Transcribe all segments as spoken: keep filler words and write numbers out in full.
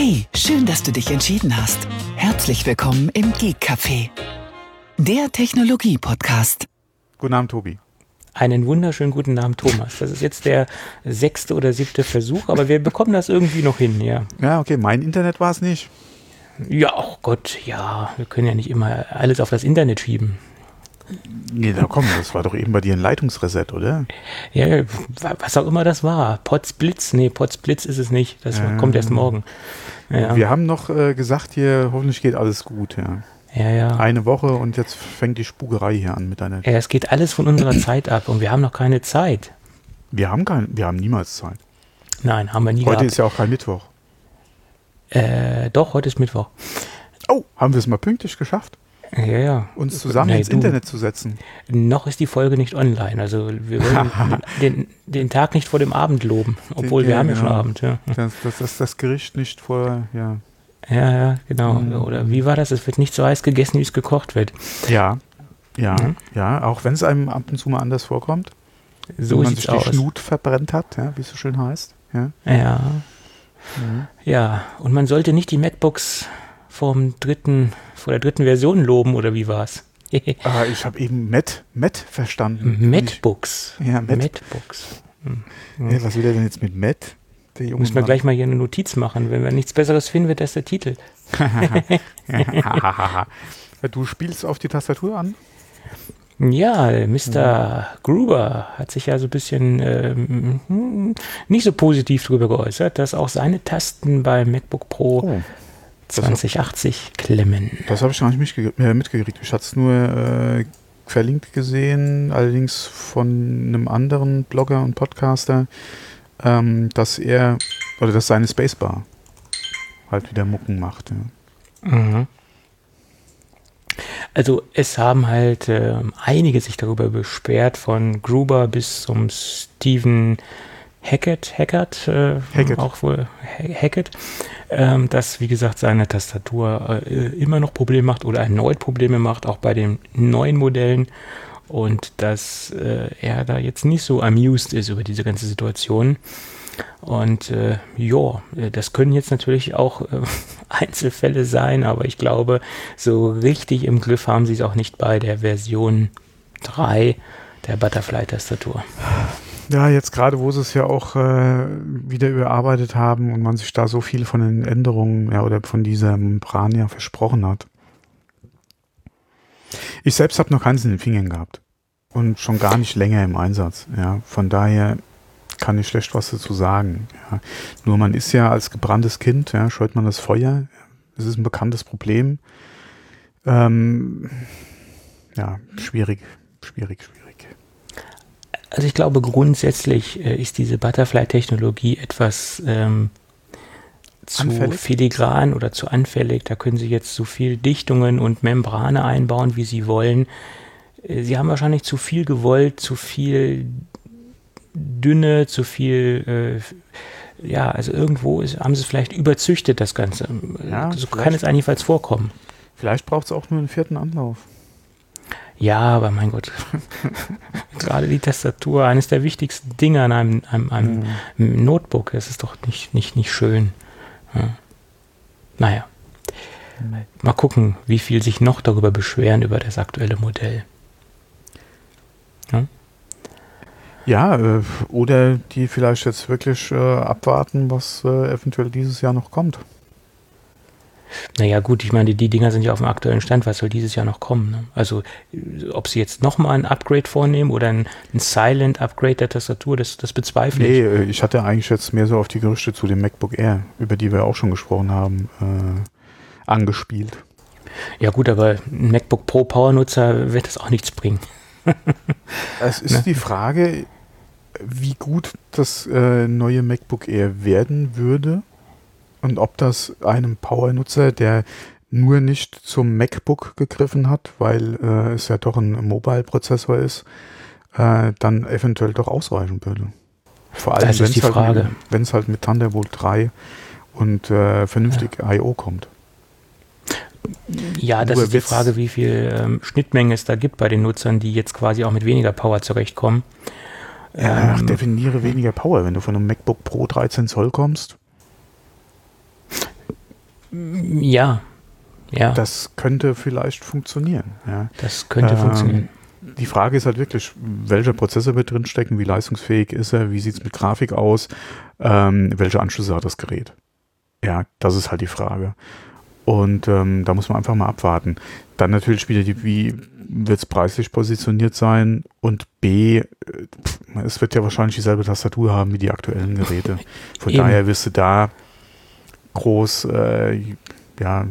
Hey, schön, dass du dich entschieden hast. Herzlich willkommen im Geek Café, der Technologie-Podcast. Guten Abend, Tobi. Einen wunderschönen guten Abend, Thomas. Das ist jetzt der sechste oder siebte Versuch, aber wir bekommen das irgendwie noch hin, ja. Ja, okay, mein Internet war es nicht. Ja, oh Gott, ja, wir können ja nicht immer alles auf das Internet schieben. Nee, da komm, das war doch eben bei dir ein Leitungsreset, oder? Ja, was auch immer das war. Potsblitz, nee, Potsblitz ist es nicht. Das äh, kommt erst morgen. Ja. Wir haben noch äh, gesagt hier, hoffentlich geht alles gut, ja. Ja, ja. Eine Woche und jetzt fängt die Spugerei hier an mit deiner... Ja, es geht alles von unserer Zeit ab und wir haben noch keine Zeit. Wir haben kein, wir haben niemals Zeit. Nein, haben wir nie Heute gehabt. ist ja auch kein Mittwoch. Äh, doch, heute ist Mittwoch. Oh, haben wir es mal pünktlich geschafft, Ja, ja. uns zusammen Nee, ins du- Internet zu setzen. Noch ist die Folge nicht online. Also wir wollen den, den Tag nicht vor dem Abend loben. Obwohl Den- wir ja, haben ja schon genau. Abend. Ja, Das, das, das, das Gericht nicht vor, ja. ja, ja genau. Mhm. Oder wie war das? Es wird nicht so heiß gegessen, wie es gekocht wird. Ja, ja, Mhm. ja, auch wenn es einem ab und zu mal anders vorkommt. So wenn man sieht's sich die aus. Schnut verbrennt hat, ja, wie es so schön heißt. Ja. Ja, Mhm. ja. Und man sollte nicht die MacBooks vom dritten, vor der dritten Version loben, oder wie war's? Ah, ich habe eben Met, Met verstanden. MacBooks. Ja, Met. MacBooks. Ja, was will er denn jetzt mit Met? Der junge Müssen wir Mann. gleich mal hier eine Notiz machen. Wenn wir nichts Besseres finden, wird das der Titel. Du spielst auf die Tastatur an? Ja, Mister Gruber hat sich ja so ein bisschen ähm, hm, nicht so positiv drüber geäußert, dass auch seine Tasten beim MacBook Pro Oh, zwanzig achtzig klemmen. das habe ich gar nicht mitge äh, mitgekriegt. Ich hatte es nur äh, verlinkt gesehen, allerdings von einem anderen Blogger und Podcaster, ähm, dass er, oder dass seine Spacebar halt wieder Mucken macht. Ja. Mhm. Also es haben halt ähm, einige sich darüber beschwert, von Gruber bis zum Stephen Hackett, Hackett, äh, Hackett. auch wohl Ha- Hackett, ähm, dass, wie gesagt, seine Tastatur äh, immer noch Probleme macht oder erneut Probleme macht, auch bei den neuen Modellen, und dass äh, er da jetzt nicht so amused ist über diese ganze Situation. Und äh, ja, äh, das können jetzt natürlich auch äh, Einzelfälle sein, aber ich glaube, so richtig im Griff haben sie es auch nicht bei der Version drei der Butterfly-Tastatur. Ja, jetzt gerade, wo sie es ja auch äh, wieder überarbeitet haben und man sich da so viel von den Änderungen, ja, oder von dieser Membran ja versprochen hat. Ich selbst habe noch keins in den Fingern gehabt und schon gar nicht länger im Einsatz. Ja, von daher kann ich schlecht was dazu sagen. Ja. Nur man ist ja als gebranntes Kind, ja, scheut man das Feuer. Das ist ein bekanntes Problem. Ähm, ja, schwierig, schwierig, schwierig. Also ich glaube, grundsätzlich äh, ist diese Butterfly-Technologie etwas ähm, zu Anfällig? filigran oder zu anfällig. Da können sie jetzt so viel Dichtungen und Membrane einbauen, wie sie wollen. Äh, Sie haben wahrscheinlich zu viel gewollt, zu viel Dünne, zu viel, äh, ja, also irgendwo ist, haben sie es vielleicht überzüchtet, das Ganze. Ja, so kann vielleicht. es eigentlich falls vorkommen. Vielleicht braucht es auch nur einen vierten Anlauf. Ja, aber mein Gott, gerade die Tastatur, eines der wichtigsten Dinge an einem, einem, einem Mhm. Notebook, das ist doch nicht, nicht, nicht schön. Ja. Naja, mal gucken, wie viel sich noch darüber beschweren, über das aktuelle Modell. Ja? Ja, äh, oder die vielleicht jetzt wirklich äh, abwarten, was äh, eventuell dieses Jahr noch kommt. Naja gut, ich meine, die, die Dinger sind ja auf dem aktuellen Stand, was soll dieses Jahr noch kommen? Ne? Also äh, ob sie jetzt nochmal ein Upgrade vornehmen oder ein, ein Silent-Upgrade der Tastatur, das, das bezweifle Nee, ich. äh, ich hatte eigentlich jetzt mehr so auf die Gerüchte zu dem MacBook Air, über die wir auch schon gesprochen haben, äh, angespielt. Ja gut, aber ein MacBook Pro Power-Nutzer wird das auch nichts bringen. Es ist Ne? die Frage, wie gut das äh, neue MacBook Air werden würde und ob das einem Power-Nutzer, der nur nicht zum MacBook gegriffen hat, weil äh, es ja doch ein Mobile-Prozessor ist, äh, dann eventuell doch ausreichen würde. Vor allem, Das wenn ist die es halt, Frage. mit- wenn's halt mit Thunderbolt drei und äh, vernünftig I O kommt. Ja, das Nur ist die Witz. Frage, wie viel ähm, Schnittmenge es da gibt bei den Nutzern, die jetzt quasi auch mit weniger Power zurechtkommen. Ach, Ähm, definiere weniger Power. Wenn du von einem MacBook Pro dreizehn Zoll kommst, Ja, ja. Das könnte vielleicht funktionieren. Ja. Das könnte ähm, funktionieren. Die Frage ist halt wirklich, welcher Prozessor wird drinstecken, wie leistungsfähig ist er, wie sieht es mit Grafik aus, ähm, welche Anschlüsse hat das Gerät. Ja, das ist halt die Frage. Und ähm, da muss man einfach mal abwarten. Dann natürlich wieder, die, wie wird es preislich positioniert sein, und B, äh, es wird ja wahrscheinlich dieselbe Tastatur haben wie die aktuellen Geräte. Von Eben. daher wirst du da groß, äh, ja,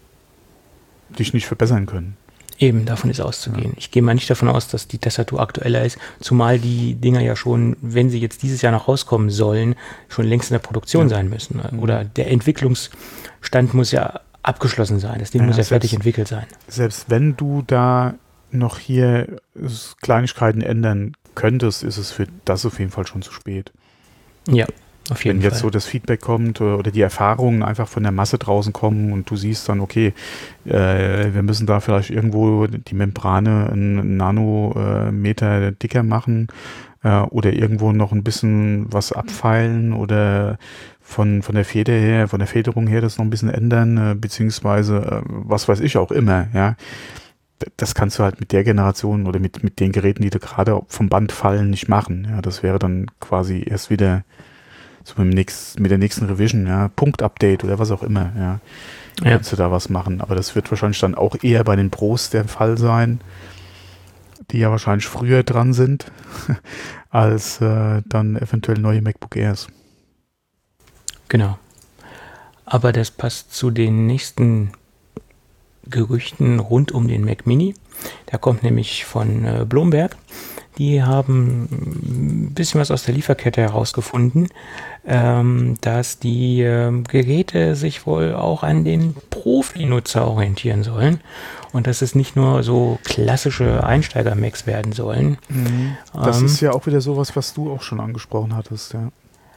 dich nicht verbessern können. Eben, davon ist auszugehen. Ja. Ich gehe mal nicht davon aus, dass die Tastatur aktueller ist, zumal die Dinger ja schon, wenn sie jetzt dieses Jahr noch rauskommen sollen, schon längst in der Produktion ja. sein müssen. Oder der Entwicklungsstand muss ja abgeschlossen sein. Das Ding ja, muss ja fertig selbst, entwickelt sein. Selbst wenn du da noch hier Kleinigkeiten ändern könntest, ist es für das auf jeden Fall schon zu spät. Ja. Auf jeden Wenn jetzt Fall. so das Feedback kommt oder die Erfahrungen einfach von der Masse draußen kommen und du siehst dann, okay, äh, wir müssen da vielleicht irgendwo die Membrane einen Nanometer äh, dicker machen äh, oder irgendwo noch ein bisschen was abfeilen oder von, von der Feder her, von der Federung her das noch ein bisschen ändern, äh, beziehungsweise äh, was weiß ich auch immer, ja. Das kannst du halt mit der Generation oder mit, mit den Geräten, die da gerade vom Band fallen, nicht machen. Ja, das wäre dann quasi erst wieder so mit, dem nächsten, mit der nächsten Revision, ja, Punkt-Update oder was auch immer, ja, ja. kannst du da was machen. Aber das wird wahrscheinlich dann auch eher bei den Pros der Fall sein, die ja wahrscheinlich früher dran sind, als äh, dann eventuell neue MacBook Airs. Genau. Aber das passt zu den nächsten Gerüchten rund um den Mac Mini. Der kommt nämlich von äh, Bloomberg. Die haben ein bisschen was aus der Lieferkette herausgefunden, ähm, dass die ähm, Geräte sich wohl auch an den Profi-Nutzer orientieren sollen und dass es nicht nur so klassische Einsteiger-Macs werden sollen. Mhm. Das ähm, ist ja auch wieder sowas, was du auch schon angesprochen hattest, ja.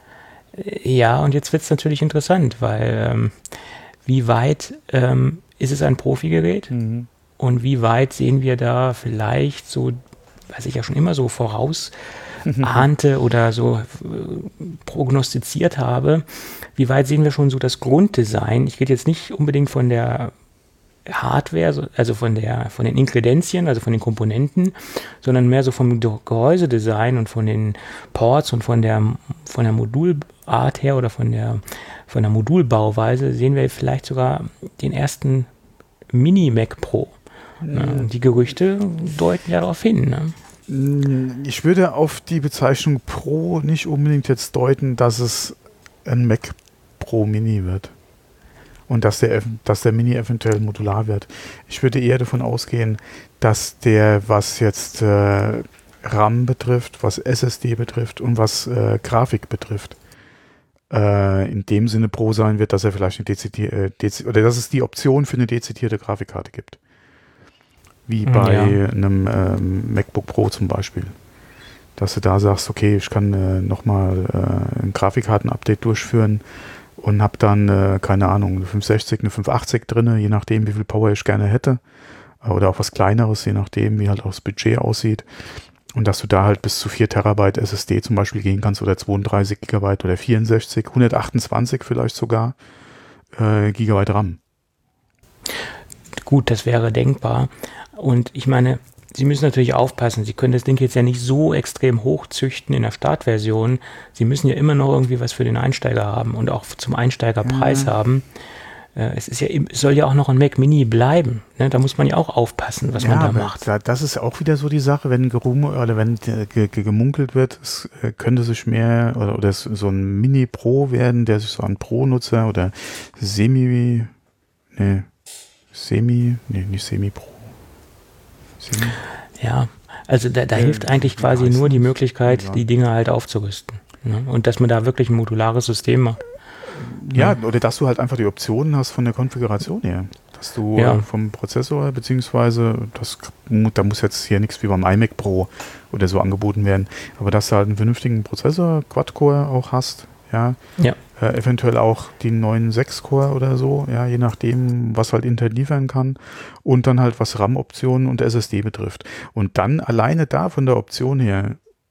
Ja, und jetzt wird es natürlich interessant, weil ähm, wie weit ähm, ist es ein Profi-Gerät mhm. und wie weit sehen wir da vielleicht so, was ich ja schon immer so voraus ahnte oder so äh, prognostiziert habe, wie weit sehen wir schon so das Grunddesign? Ich rede jetzt nicht unbedingt von der Hardware, also von der von den Inkredenzien, also von den Komponenten, sondern mehr so vom Gehäusedesign und von den Ports und von der von der Modulart her oder von der von der Modulbauweise sehen wir vielleicht sogar den ersten Mini Mac Pro. Mhm. Ja, die Gerüchte deuten ja darauf hin. Ne? Ich würde auf die Bezeichnung Pro nicht unbedingt jetzt deuten, dass es ein Mac Pro Mini wird. Und dass der, dass der Mini eventuell modular wird. Ich würde eher davon ausgehen, dass der, was jetzt äh, RAM betrifft, was S S D betrifft und was äh, Grafik betrifft, äh, in dem Sinne Pro sein wird, dass er vielleicht eine dezidierte, äh, dezi- oder dass es die Option für eine dezidierte Grafikkarte gibt. Wie bei ja. einem ähm, MacBook Pro zum Beispiel. Dass du da sagst, okay, ich kann äh, nochmal äh, ein Grafikkarten-Update durchführen und habe dann, äh, keine Ahnung, eine fünfhundertsechzig, eine fünfhundertachtzig drin, je nachdem, wie viel Power ich gerne hätte. Oder auch was Kleineres, je nachdem, wie halt auch das Budget aussieht. Und dass du da halt bis zu vier Terabyte S S D zum Beispiel gehen kannst oder zweiunddreißig Gigabyte oder vierundsechzig, hundertachtundzwanzig vielleicht sogar äh, Gigabyte RAM. Gut, das wäre denkbar. Und ich meine, Sie müssen natürlich aufpassen. Sie können das Ding jetzt ja nicht so extrem hochzüchten in der Startversion. Sie müssen ja immer noch irgendwie was für den Einsteiger haben und auch zum Einsteigerpreis mhm. haben. Äh, es ist ja, es soll ja auch noch ein Mac Mini bleiben. Ne? Da muss man ja auch aufpassen, was ja, man da macht. Da, das ist auch wieder so die Sache, wenn gerum oder wenn ge, ge, gemunkelt wird, es äh, könnte sich mehr oder, oder so ein Mini Pro werden, der sich so an Pro-Nutzer oder Semi, ne, Semi, ne, nicht Semi Pro. Ja, also da, da äh, hilft eigentlich quasi nur die Möglichkeit, ja. die Dinge halt aufzurüsten. Ne? Und dass man da wirklich ein modulares System macht. Ja, ja, oder dass du halt einfach die Optionen hast von der Konfiguration her. Dass du ja. vom Prozessor, beziehungsweise, das, da muss jetzt hier nichts wie beim iMac Pro oder so angeboten werden, aber dass du halt einen vernünftigen Prozessor, Quad-Core auch hast, ja, ja. Äh, eventuell auch die neuen sechs Core oder so, ja, je nachdem, was halt Intel liefern kann und dann halt was RAM-Optionen und S S D betrifft. Und dann alleine da von der Option her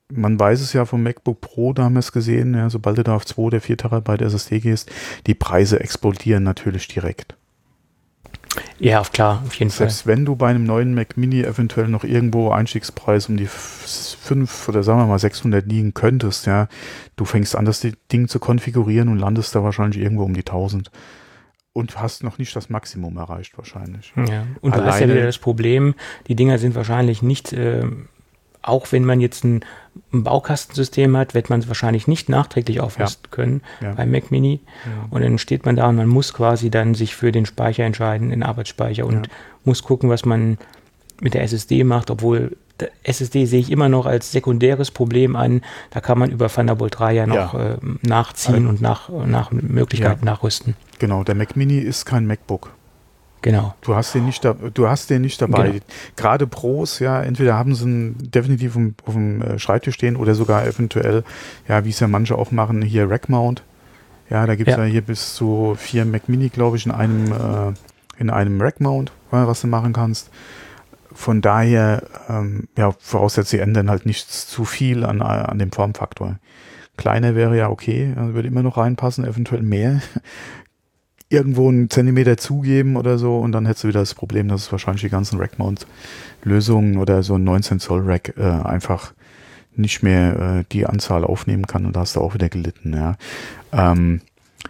man weiß es ja vom MacBook Pro, da haben wir es gesehen, ja, sobald du da auf zwei oder vier Terabyte S S D gehst, die Preise explodieren natürlich direkt. Ja, klar, auf jeden Selbst Fall. wenn du bei einem neuen Mac Mini eventuell noch irgendwo Einstiegspreis um die fünf oder sagen wir mal sechshundert liegen könntest, ja, du fängst an, das Ding zu konfigurieren und landest da wahrscheinlich irgendwo um die tausend. Und hast noch nicht das Maximum erreicht wahrscheinlich. Ja. Und du hast ja wieder das Problem, die Dinger sind wahrscheinlich nicht, äh, auch wenn man jetzt ein, ein Baukastensystem hat, wird man es wahrscheinlich nicht nachträglich aufrüsten ja. können ja. beim Mac Mini. Ja. Und dann steht man da und man muss quasi dann sich für den Speicher entscheiden, den Arbeitsspeicher und ja. muss gucken, was man mit der S S D macht, obwohl der S S D sehe ich immer noch als sekundäres Problem an. Da kann man über Thunderbolt drei ja noch ja. Äh, nachziehen also, und nach, nach Möglichkeiten ja. nachrüsten. Genau, der Mac Mini ist kein MacBook. Genau. Du hast den nicht, da, du hast den nicht dabei. Genau. Gerade Pros, ja, entweder haben sie ihn definitiv auf, auf dem Schreibtisch stehen oder sogar eventuell, ja, wie es ja manche auch machen, hier Rack-Mount. Ja, da gibt es ja. ja hier bis zu vier Mac Mini, glaube ich, in einem, äh, in einem Rack-Mount, was du machen kannst. Von daher, ähm, ja, voraussetzt, sie ändern halt nicht zu viel an, an dem Formfaktor. Kleiner wäre ja okay, also würde immer noch reinpassen, eventuell mehr. Irgendwo einen Zentimeter zugeben oder so und dann hättest du wieder das Problem, dass es wahrscheinlich die ganzen Rack-Mount-Lösungen oder so ein neunzehn Zoll Rack äh, einfach nicht mehr äh, die Anzahl aufnehmen kann und da hast du auch wieder gelitten. Ja. Ähm,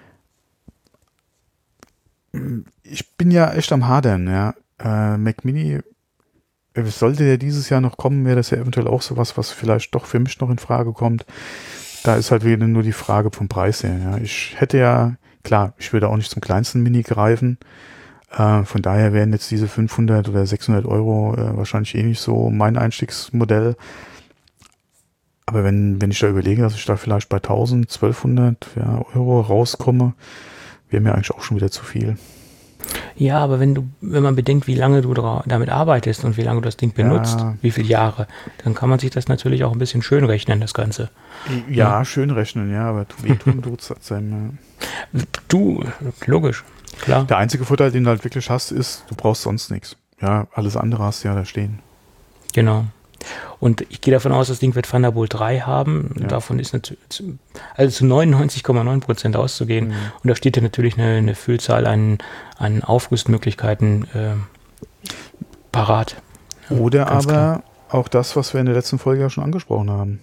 ich bin ja echt am Hadern. Ja. Äh, Mac Mini, sollte der dieses Jahr noch kommen, wäre das ja eventuell auch sowas, was vielleicht doch für mich noch in Frage kommt. Da ist halt wieder nur die Frage vom Preis her. Ja. Ich hätte ja Klar, ich würde auch nicht zum kleinsten Mini greifen. Äh, von daher wären jetzt diese fünfhundert oder sechshundert Euro äh, wahrscheinlich eh nicht so mein Einstiegsmodell. Aber wenn, wenn ich da überlege, dass ich da vielleicht bei tausend, zwölfhundert ja, Euro rauskomme, wäre mir eigentlich auch schon wieder zu viel. Ja, aber wenn du, wenn man bedenkt, wie lange du damit arbeitest und wie lange du das Ding benutzt, ja. wie viele Jahre, dann kann man sich das natürlich auch ein bisschen schön rechnen, das Ganze. Ja, ja. schön rechnen, ja, aber wehtun tut's seinem. Du, logisch, klar. Der einzige Vorteil, den du halt wirklich hast, ist, du brauchst sonst nichts. Ja, alles andere hast du ja da stehen. Genau. Und ich gehe davon aus, das Ding wird Thunderbolt drei haben. Ja. Davon ist natürlich, also zu neunundneunzig Komma neun Prozent auszugehen. Mhm. Und da steht ja natürlich eine, eine Vielzahl an, an Aufrüstmöglichkeiten äh, parat. Oder ja, aber klar. Auch das, was wir in der letzten Folge ja schon angesprochen haben.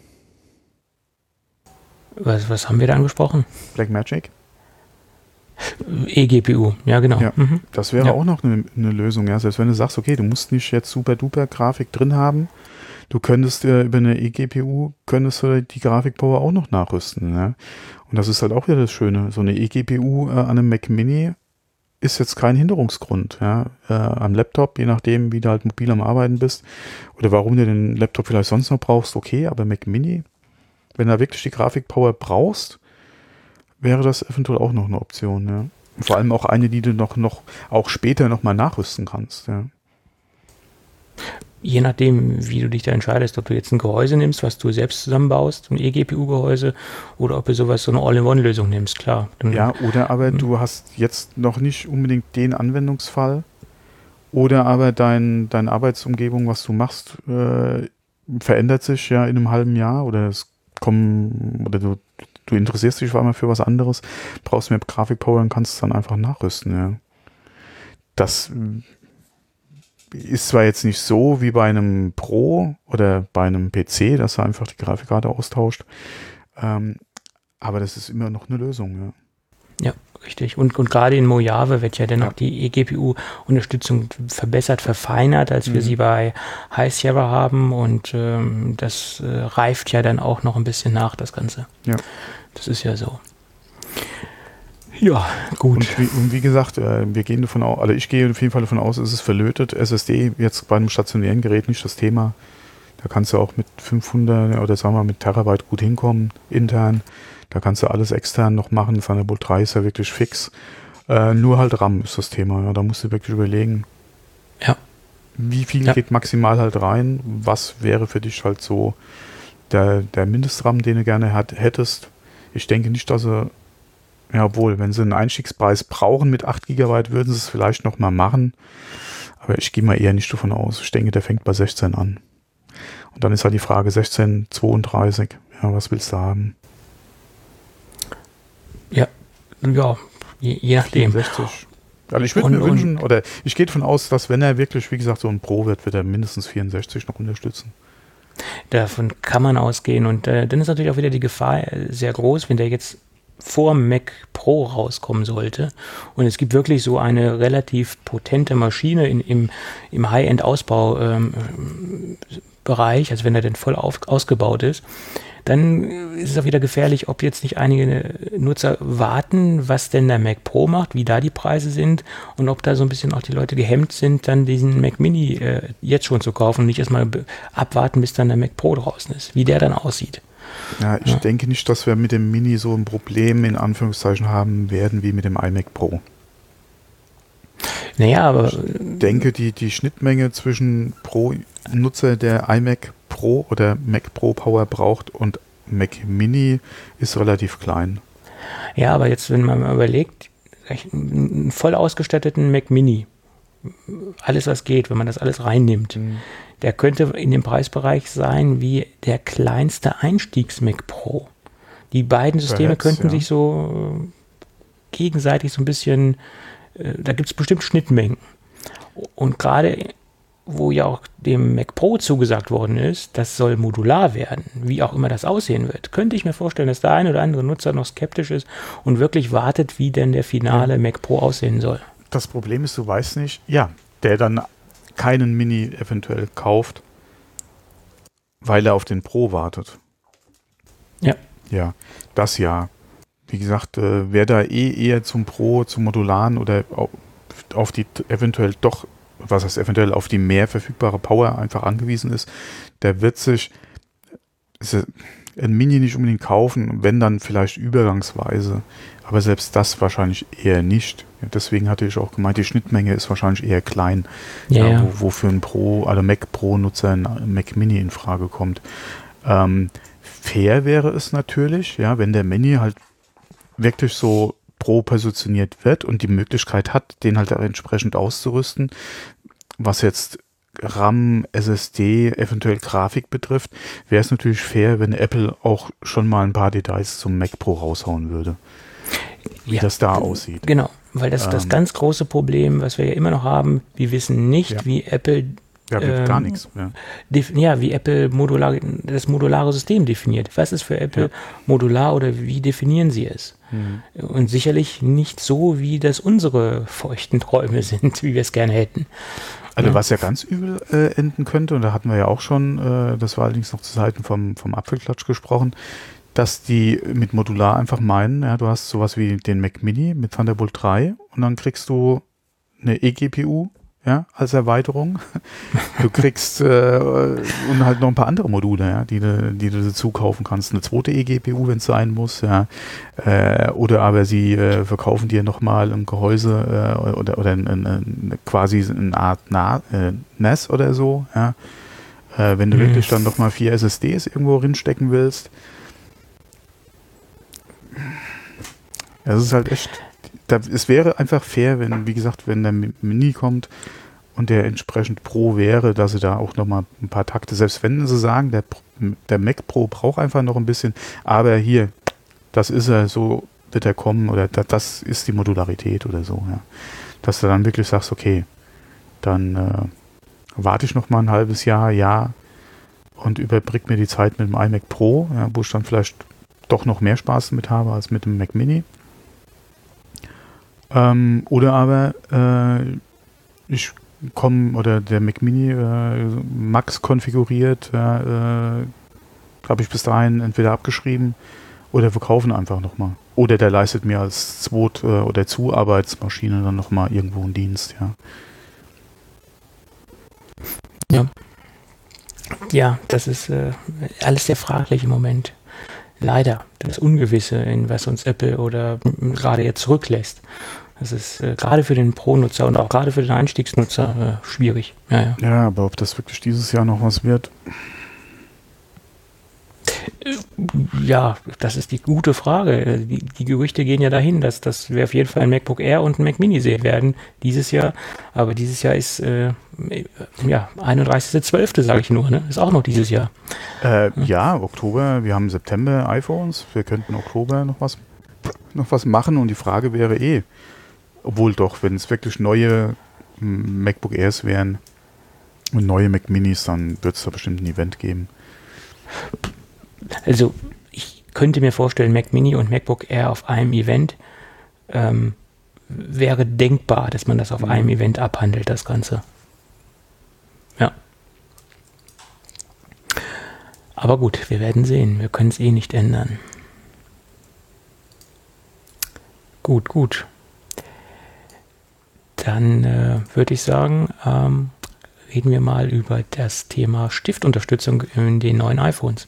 Was, was haben wir da angesprochen? Blackmagic. eGPU, ja genau. Ja, mhm. Das wäre ja. auch noch eine, eine Lösung. Ja. Selbst wenn du sagst, okay, du musst nicht jetzt super duper Grafik drin haben, du könntest äh, über eine eGPU, könntest du die Grafikpower auch noch nachrüsten. Ja. Und das ist halt auch wieder das Schöne. So eine eGPU äh, an einem Mac Mini ist jetzt kein Hinderungsgrund. Ja. Äh, am Laptop, je nachdem, wie du halt mobil am Arbeiten bist oder warum du den Laptop vielleicht sonst noch brauchst, okay, aber Mac Mini, wenn du wirklich die Grafikpower brauchst, wäre das eventuell auch noch eine Option, ja. Und vor allem auch eine, die du noch, noch auch später nochmal nachrüsten kannst, ja. Je nachdem, wie du dich da entscheidest, ob du jetzt ein Gehäuse nimmst, was du selbst zusammenbaust, ein eGPU-Gehäuse, oder ob du sowas, so eine All-in-One-Lösung nimmst, klar. Dann, ja, oder aber m- du hast jetzt noch nicht unbedingt den Anwendungsfall, oder aber dein, deine Arbeitsumgebung, was du machst, äh, verändert sich ja in einem halben Jahr, oder es kommen, oder du Du interessierst dich einmal für was anderes, brauchst mehr Grafikpower und kannst es dann einfach nachrüsten. Ja. Das ist zwar jetzt nicht so wie bei einem Pro oder bei einem P C, dass er einfach die Grafikkarte austauscht, ähm, aber das ist immer noch eine Lösung. Ja, ja richtig. Und, und gerade in Mojave wird ja dennoch ja. die eGPU-Unterstützung verbessert, verfeinert, als wir mhm. sie bei High Sierra haben. Und ähm, das äh, reift ja dann auch noch ein bisschen nach, das Ganze. Ja. Das ist ja so. Ja, gut. Und wie, und wie gesagt, äh, wir gehen davon aus, also ich gehe auf jeden Fall davon aus, es ist verlötet. S S D jetzt bei einem stationären Gerät nicht das Thema. Da kannst du auch mit fünfhundert oder sagen wir mal mit Terabyte gut hinkommen, intern. Da kannst du alles extern noch machen. Thunderbolt drei ist ja wirklich fix. Äh, nur halt RAM ist das Thema. Ja. Da musst du wirklich überlegen, ja. wie viel ja. geht maximal halt rein. Was wäre für dich halt so der, der Mindestram, den du gerne hat, hättest. Ich denke nicht, dass sie, ja obwohl, wenn sie einen Einstiegspreis brauchen mit acht Gigabyte, würden sie es vielleicht noch mal machen. Aber ich gehe mal eher nicht davon aus. Ich denke, der fängt bei sechzehn an. Und dann ist halt die Frage sechzehn zweiunddreißig. Ja, was willst du haben? Ja, ja, je, je nachdem. vierundsechzig. Also ich würde Und- mir wünschen, oder ich gehe davon aus, dass wenn er wirklich, wie gesagt, so ein Pro wird, wird er mindestens vierundsechzig noch unterstützen. Davon kann man ausgehen. Und äh, dann ist natürlich auch wieder die Gefahr äh, sehr groß, wenn der jetzt vor Mac Pro rauskommen sollte. Und es gibt wirklich so eine relativ potente Maschine in, im, im High-End-Ausbau-Bereich, also wenn er denn voll auf, ausgebaut ist, dann ist es auch wieder gefährlich, ob jetzt nicht einige Nutzer warten, was denn der Mac Pro macht, wie da die Preise sind und ob da so ein bisschen auch die Leute gehemmt sind, dann diesen Mac Mini äh, jetzt schon zu kaufen und nicht erstmal be- abwarten, bis dann der Mac Pro draußen ist, wie der dann aussieht. Ja, ich Ja. denke nicht, dass wir mit dem Mini so ein Problem in Anführungszeichen haben werden wie mit dem iMac Pro. Naja, aber Ich denke, die, die Schnittmenge zwischen Pro-Nutzer, der iMac Pro oder Mac Pro Power braucht und Mac Mini ist relativ klein. ja, aber jetzt, wenn man mal überlegt, einen voll ausgestatteten Mac Mini, alles was geht, wenn man das alles reinnimmt, der könnte in dem Preisbereich sein wie der kleinste Einstiegs-Mac Pro. Die beiden Systeme Perhaps, könnten ja. sich so äh, gegenseitig so ein bisschen, äh, da gibt es bestimmt Schnittmengen. Und gerade, wo ja auch dem Mac Pro zugesagt worden ist, das soll modular werden, wie auch immer das aussehen wird, könnte ich mir vorstellen, dass der ein oder andere Nutzer noch skeptisch ist und wirklich wartet, wie denn der finale Mac Pro aussehen soll. Das Problem ist, du weißt nicht, ja, der dann keinen Mini eventuell kauft, weil er auf den Pro wartet. Ja. Ja, das ja. Wie gesagt, äh, wer da eh eher zum Pro, zum Modularen oder au- auf die t- eventuell doch, was heißt eventuell auf die mehr verfügbare Power einfach angewiesen ist, der wird sich se- ein Mini nicht unbedingt kaufen, wenn dann vielleicht übergangsweise, aber selbst das wahrscheinlich eher nicht. Ja, deswegen hatte ich auch gemeint, die Schnittmenge ist wahrscheinlich eher klein, Ja, ja, ja. Wo, wo für einen Pro, also Mac Pro-Nutzer ein Mac Mini in Frage kommt. Ähm, fair wäre es natürlich, ja, wenn der Mini halt wirklich so Pro positioniert wird und die Möglichkeit hat, den halt auch entsprechend auszurüsten, was jetzt RAM, S S D, eventuell Grafik betrifft, wäre es natürlich fair, wenn Apple auch schon mal ein paar Details zum Mac Pro raushauen würde, wie Ja. das da aussieht. Genau, weil das das Ähm. ganz große Problem, was wir ja immer noch haben, wir wissen nicht, Ja. wie Apple Ja, wird ähm, gar nichts. Ja. def- ja, wie Apple modular, das modulare System definiert. Was ist für Apple Ja. modular oder wie definieren sie es? Mhm. Und sicherlich nicht so, wie das unsere feuchten Träume sind, wie wir es gerne hätten. Also Ja. was ja ganz übel äh, enden könnte, und da hatten wir ja auch schon, äh, das war allerdings noch zu Zeiten vom, vom Apfelklatsch gesprochen, dass die mit Modular einfach meinen, ja, du hast sowas wie den Mac Mini mit Thunderbolt drei und dann kriegst du eine eGPU, ja, als Erweiterung. Du kriegst äh, und halt noch ein paar andere Module, ja, die du, die du dazu kaufen kannst. Eine zweite eGPU, wenn es sein muss, ja. Äh, oder aber sie äh, verkaufen dir nochmal ein Gehäuse äh, oder, oder ein, ein, ein, quasi eine Art Na, äh, N A S oder so, ja. Äh, wenn du Mhm. wirklich dann nochmal vier S S Ds irgendwo rinstecken willst. Das ist halt echt, da, es wäre einfach fair, wenn, wie gesagt, wenn der Mini kommt und der entsprechend Pro wäre, dass sie da auch nochmal ein paar Takte, selbst wenn sie sagen, der, der Mac Pro braucht einfach noch ein bisschen, aber hier, das ist er, so wird er kommen oder da, das ist die Modularität oder so, ja. Dass du dann wirklich sagst, okay, dann äh, warte ich noch mal ein halbes Jahr, ja, und überbrück mir die Zeit mit dem iMac Pro, ja, wo ich dann vielleicht doch noch mehr Spaß mit habe als mit dem Mac Mini. Ähm, oder aber äh, ich komme, oder der Mac Mini äh, Max konfiguriert, äh, äh, habe ich bis dahin entweder abgeschrieben oder verkaufen einfach nochmal. Oder der leistet mir als Zweit- äh, oder Zuarbeitsmaschine dann nochmal irgendwo einen Dienst, ja. Ja, ja, das ist äh, alles sehr fraglich im Moment. Leider, das Ungewisse, in was uns Apple oder m- gerade jetzt zurücklässt. Das ist äh, gerade für den Pro-Nutzer und auch gerade für den Einstiegsnutzer äh, schwierig. Ja, ja. Ja, aber ob das wirklich dieses Jahr noch was wird? Ja, das ist die gute Frage. Die, die Gerüchte gehen ja dahin, dass, dass wir auf jeden Fall ein MacBook Air und ein Mac Mini sehen werden dieses Jahr. Aber dieses Jahr ist äh, ja einunddreißigster zwölfter sage ich nur, ne? Ist auch noch dieses Jahr. Äh, ja. ja, Oktober, wir haben September iPhones, wir könnten Oktober noch was, noch was machen und die Frage wäre eh, obwohl doch, wenn es wirklich neue MacBook Airs wären und neue Mac Minis, dann wird es da bestimmt ein Event geben. Also ich könnte mir vorstellen, Mac Mini und MacBook Air auf einem Event ähm, wäre denkbar, dass man das auf mhm. einem Event abhandelt, das Ganze. Ja. Aber gut, wir werden sehen. Wir können es eh nicht ändern. Gut, gut. Dann äh, würde ich sagen, ähm, reden wir mal über das Thema Stiftunterstützung in den neuen iPhones.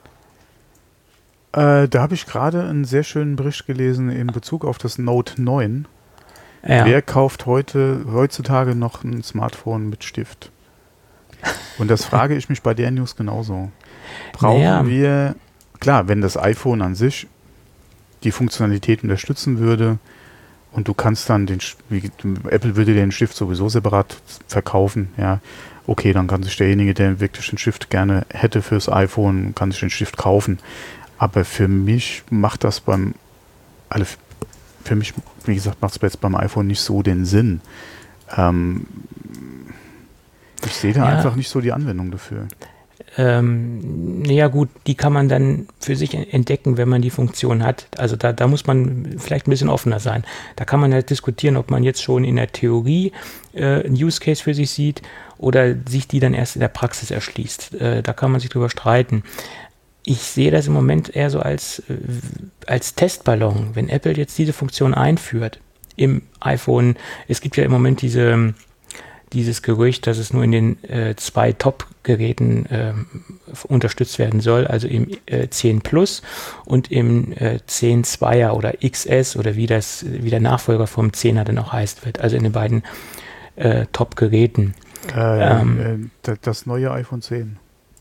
Äh, da habe ich gerade einen sehr schönen Bericht gelesen in Bezug auf das Note neun. Ja. Wer kauft heute heutzutage noch ein Smartphone mit Stift? Und das frage ich mich bei der News genauso. Brauchen naja. wir, klar, wenn das iPhone an sich die Funktionalität unterstützen würde und du kannst dann den, wie, Apple würde den Stift sowieso separat verkaufen, ja, okay, dann kann sich derjenige, der wirklich den Stift gerne hätte fürs iPhone, kann sich den Stift kaufen. Aber für mich macht das beim, also für mich, wie gesagt, macht es jetzt beim iPhone nicht so den Sinn. Ähm, ich sehe da ja. einfach nicht so die Anwendung dafür. Ähm, naja gut, die kann man dann für sich entdecken, wenn man die Funktion hat. Also da, da muss man vielleicht ein bisschen offener sein. Da kann man halt diskutieren, ob man jetzt schon in der Theorie äh, einen Use Case für sich sieht oder sich die dann erst in der Praxis erschließt. Äh, da kann man sich drüber streiten. Ich sehe das im Moment eher so als, äh, als Testballon. Wenn Apple jetzt diese Funktion einführt im iPhone, es gibt ja im Moment diese dieses Gerücht, dass es nur in den äh, zwei Top-Geräten äh, unterstützt werden soll, also im äh, zehn Plus und im äh, zehn Zweier oder X S oder wie das wie der Nachfolger vom zehner dann auch heißt wird, also in den beiden äh, Top-Geräten. Äh, ähm, äh, das neue iPhone zehn.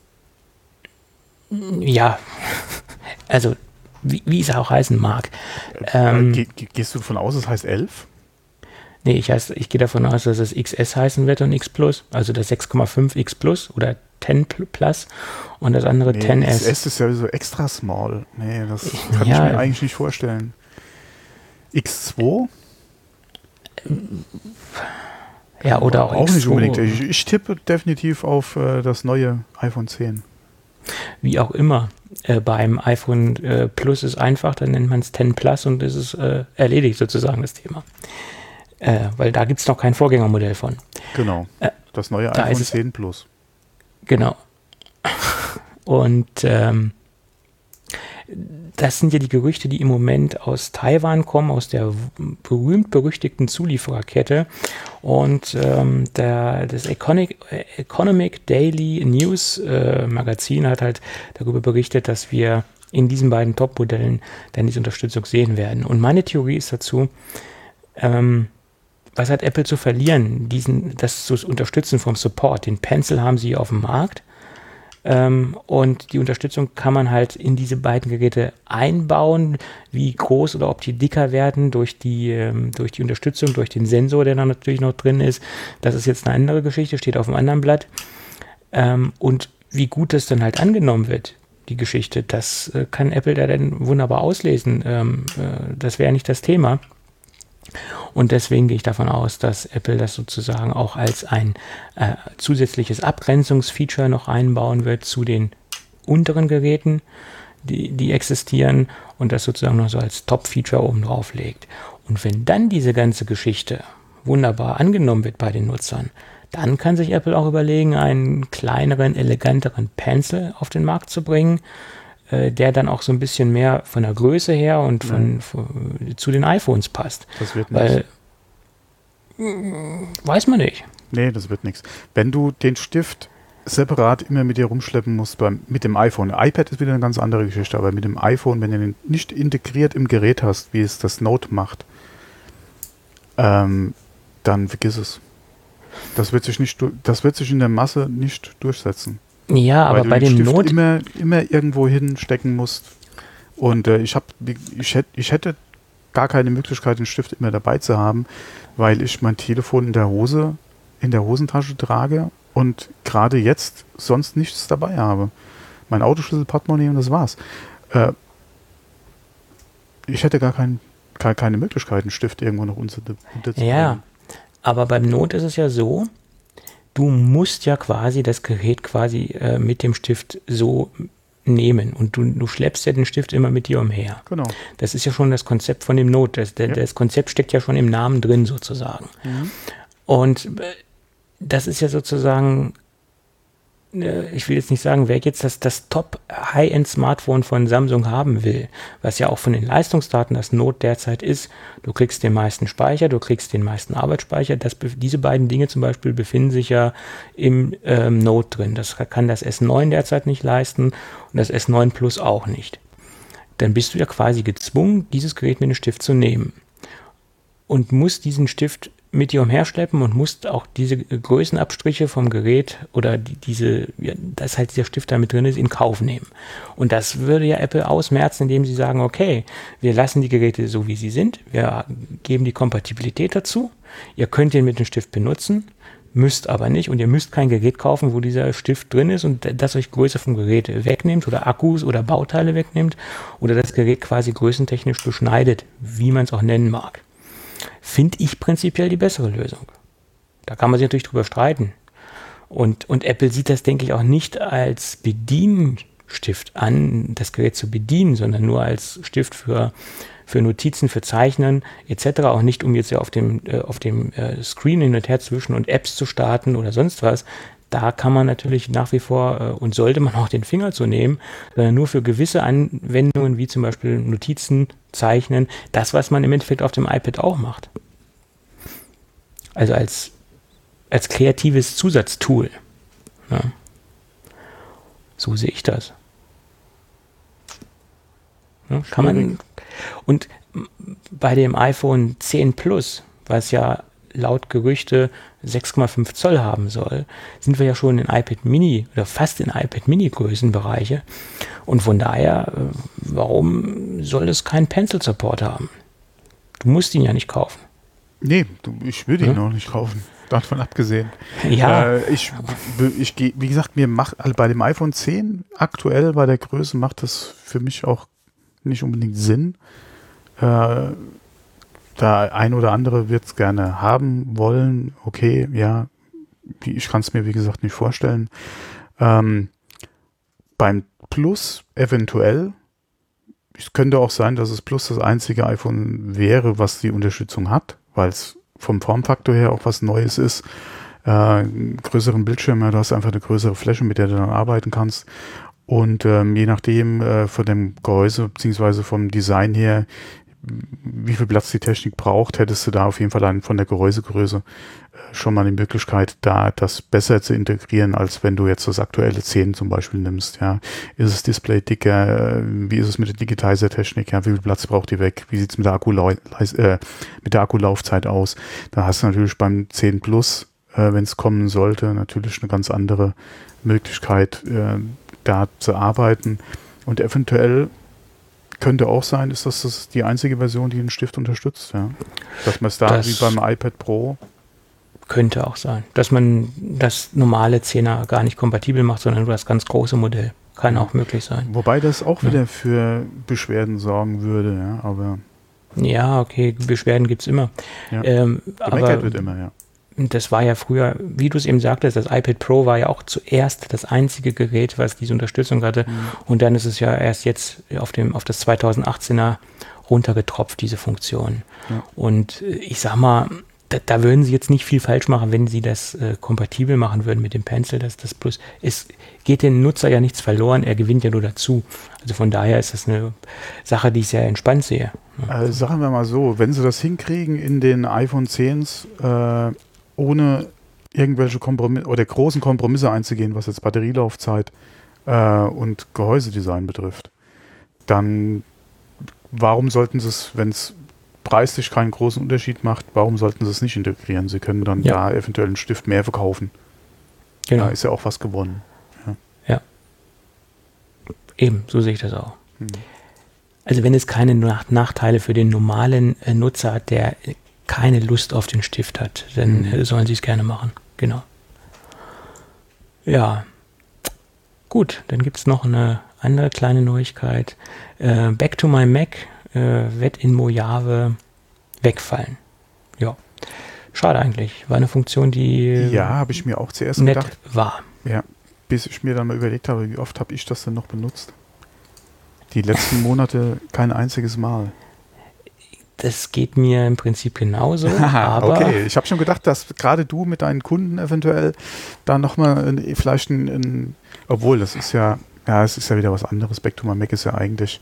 Ja, also wie, wie es auch heißen mag. Ähm, Ge- ge- gehst du davon aus, es heißt elf? Nee, ich, heißt, ich gehe davon aus, dass es X S heißen wird und X Plus, also das sechs Komma fünf X Plus oder zehn Plus und das andere nee, zehn S. X S ist ja so extra small. Nee, das kann ja, ich mir eigentlich nicht vorstellen. X zwei? Ja, oder auch, auch X zwei. Nicht unbedingt. Ich, ich tippe definitiv auf äh, das neue iPhone zehn. Wie auch immer. Äh, beim iPhone äh, Plus ist einfach, dann nennt man es zehn Plus und es ist äh, erledigt sozusagen das Thema. Äh, weil da gibt es noch kein Vorgängermodell von. Genau, das neue äh, iPhone zehn Plus. Genau. Und ähm, das sind ja die Gerüchte, die im Moment aus Taiwan kommen, aus der berühmt-berüchtigten Zuliefererkette. Und ähm, der, das Economic, Economic Daily News äh, Magazin hat halt darüber berichtet, dass wir in diesen beiden Top-Modellen dann diese Unterstützung sehen werden. Und meine Theorie ist dazu, ähm, was hat Apple zu verlieren, diesen, das zu unterstützen vom Support? Den Pencil haben sie auf dem Markt ähm, und die Unterstützung kann man halt in diese beiden Geräte einbauen, wie groß oder ob die dicker werden durch die, ähm, durch die Unterstützung, durch den Sensor, der dann natürlich noch drin ist. Das ist jetzt eine andere Geschichte, steht auf einem anderen Blatt. Ähm, und wie gut das dann halt angenommen wird, die Geschichte, das äh, kann Apple da dann wunderbar auslesen. Ähm, äh, das wäre nicht das Thema. Und deswegen gehe ich davon aus, dass Apple das sozusagen auch als ein äh, zusätzliches Abgrenzungsfeature noch einbauen wird zu den unteren Geräten, die, die existieren und das sozusagen noch so als Top-Feature oben drauf legt. Und wenn dann diese ganze Geschichte wunderbar angenommen wird bei den Nutzern, dann kann sich Apple auch überlegen, einen kleineren, eleganteren Pencil auf den Markt zu bringen, der dann auch so ein bisschen mehr von der Größe her und von, von zu den iPhones passt. Das wird nichts. Weiß man nicht. Nee, das wird nichts. Wenn du den Stift separat immer mit dir rumschleppen musst beim, mit dem iPhone. iPad ist wieder eine ganz andere Geschichte, aber mit dem iPhone, wenn du den nicht integriert im Gerät hast, wie es das Note macht, ähm, dann vergiss es. Das wird sich nicht, das wird sich in der Masse nicht durchsetzen. Ja, aber weil bei du den dem Stift Not... immer, immer irgendwo hinstecken musst. Und äh, ich, hab, ich, hätt, ich hätte gar keine Möglichkeit, den Stift immer dabei zu haben, weil ich mein Telefon in der Hose, in der Hosentasche trage und gerade jetzt sonst nichts dabei habe. Mein Autoschlüssel, Portemonnaie und das war's. Äh, ich hätte gar, kein, gar keine Möglichkeit, einen Stift irgendwo noch unter, unterzubringen. Ja, aber beim Not ist es ja so, du musst ja quasi das Gerät quasi äh, mit dem Stift so nehmen und du, du schleppst ja den Stift immer mit dir umher. Genau. Das ist ja schon das Konzept von dem Not. Das, der, Ja. das Konzept steckt ja schon im Namen drin sozusagen. Mhm. Und äh, das ist ja sozusagen, äh, ich will jetzt nicht sagen, wer jetzt das, das Top-High-End-Smartphone von Samsung haben will, was ja auch von den Leistungsdaten das Note derzeit ist, du kriegst den meisten Speicher, du kriegst den meisten Arbeitsspeicher, das, diese beiden Dinge zum Beispiel befinden sich ja im ähm, Note drin. Das kann das S neun derzeit nicht leisten und das S neun Plus auch nicht. Dann bist du ja quasi gezwungen, dieses Gerät mit dem Stift zu nehmen und musst diesen Stift mit dir umherschleppen und musst auch diese Größenabstriche vom Gerät oder die, diese, ja, dass halt dieser Stift da mit drin ist, in Kauf nehmen. Und das würde ja Apple ausmerzen, indem sie sagen, okay, wir lassen die Geräte so, wie sie sind, wir geben die Kompatibilität dazu, ihr könnt den mit dem Stift benutzen, müsst aber nicht und ihr müsst kein Gerät kaufen, wo dieser Stift drin ist und das euch Größe vom Gerät wegnimmt oder Akkus oder Bauteile wegnimmt oder das Gerät quasi größentechnisch beschneidet, wie man es auch nennen mag. Finde ich prinzipiell die bessere Lösung. Da kann man sich natürlich drüber streiten. Und, und Apple sieht das, denke ich, auch nicht als Bedienstift an, das Gerät zu bedienen, sondern nur als Stift für, für Notizen, für Zeichnen et cetera. Auch nicht, um jetzt ja auf dem, äh, auf dem äh, Screen hin und her zwischen und Apps zu starten oder sonst was. Da kann man natürlich nach wie vor äh, und sollte man auch den Finger zu nehmen, sondern nur für gewisse Anwendungen wie zum Beispiel Notizen, Zeichnen, das, was man im Endeffekt auf dem iPad auch macht. Also als, als kreatives Zusatztool. Ja. So sehe ich das. Ja, kann man, und bei dem iPhone zehn Plus, was ja laut Gerüchte sechs Komma fünf Zoll haben soll, sind wir ja schon in iPad Mini oder fast in iPad Mini Größenbereiche. Und von daher, warum soll es keinen Pencil Support haben? Du musst ihn ja nicht kaufen. Nee, du, ich würde ihn Ja. auch nicht kaufen. Davon abgesehen. Ja. Äh, ich, ich gehe, wie gesagt, mir macht, also bei dem iPhone zehn aktuell bei der Größe macht das für mich auch nicht unbedingt Sinn. Äh, Der ein oder andere wird es gerne haben wollen. Okay, ja, ich kann es mir, wie gesagt, nicht vorstellen. Ähm, beim Plus eventuell. Es könnte auch sein, dass es Plus das einzige iPhone wäre, was die Unterstützung hat, weil es vom Formfaktor her auch was Neues ist. Äh, einen größeren Bildschirm, ja, du hast einfach eine größere Fläche, mit der du dann arbeiten kannst. Und ähm, je nachdem äh, von dem Gehäuse beziehungsweise vom Design her, wie viel Platz die Technik braucht, hättest du da auf jeden Fall dann von der Gehäusegröße äh, schon mal die Möglichkeit, da das besser zu integrieren, als wenn du jetzt das aktuelle zehn zum Beispiel nimmst. Ja, ist das Display dicker? Äh, wie ist es mit der Digitizer-Technik? Ja, wie viel Platz braucht die weg? Wie sieht es mit der Akkulau- äh, mit der Akkulaufzeit aus? Da hast du natürlich beim zehn Plus, äh, wenn es kommen sollte, natürlich eine ganz andere Möglichkeit, äh, da zu arbeiten. Und eventuell könnte auch sein, ist das, das die einzige Version, die den Stift unterstützt, ja. Dass man es da Das wie beim iPad Pro. Könnte auch sein, dass man das normale Zehner gar nicht kompatibel macht, sondern nur das ganz große Modell. Kann auch möglich sein. Wobei das auch Ja. wieder für Beschwerden sorgen würde, ja, aber Ja, okay, Beschwerden gibt es immer. Ja. Ähm, gemeckert aber wird immer, ja. das war ja früher, wie du es eben sagtest, das iPad Pro war ja auch zuerst das einzige Gerät, was diese Unterstützung hatte. Mhm. Und dann ist es ja erst jetzt auf, dem, auf das zweitausendachtzehner runtergetropft, diese Funktion. Ja. Und äh, ich sag mal, da, da würden sie jetzt nicht viel falsch machen, wenn sie das äh, kompatibel machen würden mit dem Pencil. Das, das Plus. Es geht dem Nutzer ja nichts verloren, er gewinnt ja nur dazu. Also von daher ist das eine Sache, die ich sehr entspannt sehe. Äh, sagen wir mal so, wenn sie das hinkriegen in den iPhone zehns, äh, ohne irgendwelche Kompromisse oder großen Kompromisse einzugehen, was jetzt Batterielaufzeit äh, und Gehäusedesign betrifft, dann warum sollten sie es, wenn es preislich keinen großen Unterschied macht, warum sollten sie es nicht integrieren? Sie können dann Ja. da eventuell einen Stift mehr verkaufen. Genau. Da ist ja auch was gewonnen. Eben, so sehe ich das auch. Hm. Also wenn es keine Nach- Nachteile für den normalen äh, Nutzer hat, der keine Lust auf den Stift hat, dann Mhm. äh, sollen sie es gerne machen. Genau. Ja. Gut, dann gibt es noch eine andere kleine Neuigkeit. Äh, Back to my Mac äh, wird in Mojave wegfallen. Ja. Schade eigentlich. War eine Funktion, die äh, Ja, habe ich mir auch zuerst nett gedacht. war. Ja, bis ich mir dann mal überlegt habe, wie oft habe ich das denn noch benutzt? Die letzten Monate kein einziges Mal. Das geht mir im Prinzip genauso. aber Okay, ich habe schon gedacht, dass gerade du mit deinen Kunden eventuell da nochmal vielleicht ein, ein, obwohl das ist ja, ja, es ist ja wieder was anderes. Back to my Mac ist ja eigentlich,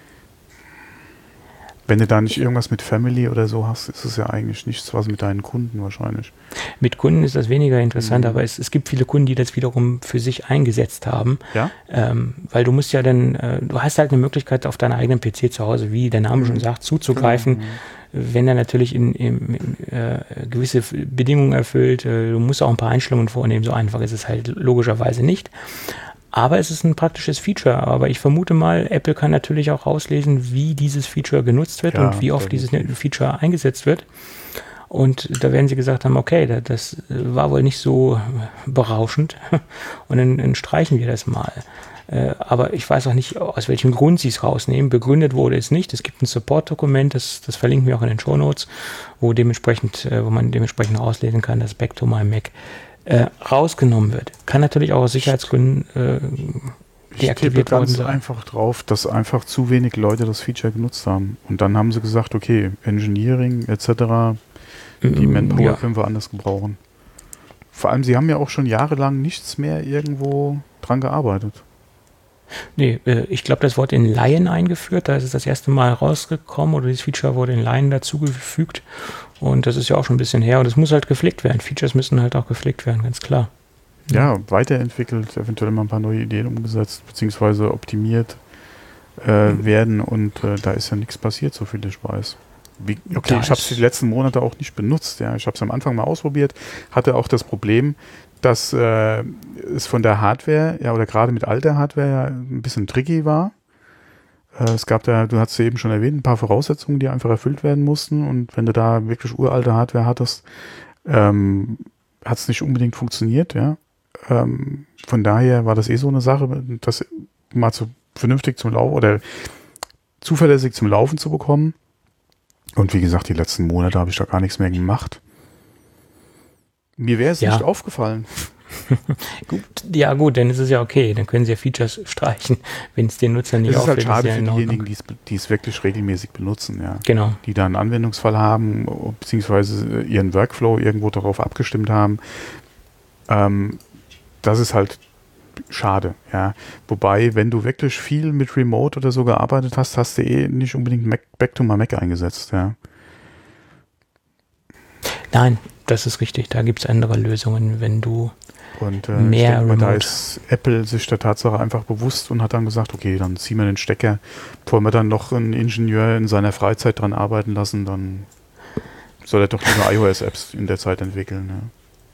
wenn du da nicht irgendwas mit Family oder so hast, ist es ja eigentlich nichts, was mit deinen Kunden wahrscheinlich. Mit Kunden ist das weniger interessant, Mhm. aber es, es gibt viele Kunden, die das wiederum für sich eingesetzt haben. Ja? Ähm, weil du musst ja dann, äh, du hast halt eine Möglichkeit auf deinen eigenen P C zu Hause, wie der Name Mhm. schon sagt, zuzugreifen, Mhm. wenn er natürlich in, in, in äh, gewisse F- Bedingungen erfüllt. Äh, du musst auch ein paar Einstellungen vornehmen, so einfach ist es halt logischerweise nicht. Aber es ist ein praktisches Feature. Aber ich vermute mal, Apple kann natürlich auch rauslesen, wie dieses Feature genutzt wird Ja, und wie oft dieses definitiv. Feature eingesetzt wird. Und da werden sie gesagt haben, okay, da- das war wohl nicht so berauschend und dann, dann streichen wir das mal. Äh, Aber ich weiß auch nicht, aus welchem Grund sie es rausnehmen. Begründet wurde es nicht. Es gibt ein Support-Dokument, das, das verlinken wir auch in den Shownotes, wo dementsprechend, äh, wo man dementsprechend auslesen kann, dass Back to my Mac äh, rausgenommen wird. Kann natürlich auch aus Sicherheitsgründen äh, Ich tippe deaktiviert worden ganz sein. einfach drauf, dass einfach zu wenig Leute das Feature genutzt haben. Und dann haben sie gesagt, okay, Engineering et cetera, die Mm, Manpower ja. können wir anders gebrauchen. Vor allem, sie haben ja auch schon jahrelang nichts mehr irgendwo dran gearbeitet. Nee, äh, ich glaube, das wurde in Lion eingeführt. Da ist es das erste Mal rausgekommen oder dieses Feature wurde in Lion dazugefügt. Und das ist ja auch schon ein bisschen her. Und es muss halt gepflegt werden. Features müssen halt auch gepflegt werden, ganz klar. Ja, weiterentwickelt, eventuell mal ein paar neue Ideen umgesetzt, beziehungsweise optimiert äh, Mhm. werden. Und äh, da ist ja nichts passiert, so viel ich weiß. Wie, okay, Da ich habe es ist- die letzten Monate auch nicht benutzt. Ja. Ich habe es am Anfang mal ausprobiert, hatte auch das Problem, dass äh, es von der Hardware, ja, oder gerade mit alter Hardware ja ein bisschen tricky war. Äh, es gab da, du hast ja eben schon erwähnt, ein paar Voraussetzungen, die einfach erfüllt werden mussten. Und wenn du da wirklich uralte Hardware hattest, ähm, hat es nicht unbedingt funktioniert, ja. Ähm, von daher war das eh so eine Sache, das mal zu, vernünftig zum Laufen oder zuverlässig zum Laufen zu bekommen. Und wie gesagt, die letzten Monate habe ich da gar nichts mehr gemacht. Mir wäre es Ja. nicht aufgefallen. Gut, ja gut, dann ist es ja okay. Dann können sie ja Features streichen, wenn es den Nutzern nicht Es ist halt auffällt. schade ja für in Ordnung. diejenigen, die es, die es wirklich regelmäßig benutzen, ja. Genau. Die da einen Anwendungsfall haben, beziehungsweise ihren Workflow irgendwo darauf abgestimmt haben. Ähm, das ist halt schade, ja. Wobei, wenn du wirklich viel mit Remote oder so gearbeitet hast, hast du eh nicht unbedingt Mac, Back to my Mac eingesetzt, ja. Nein, das ist richtig. Da gibt es andere Lösungen, wenn du Und äh, Mehr ich denke mal, da Remote. ist Apple sich der Tatsache einfach bewusst und hat dann gesagt, okay, dann ziehen wir den Stecker, bevor wir dann noch einen Ingenieur in seiner Freizeit dran arbeiten lassen, dann soll er doch lieber iOS-Apps in der Zeit entwickeln.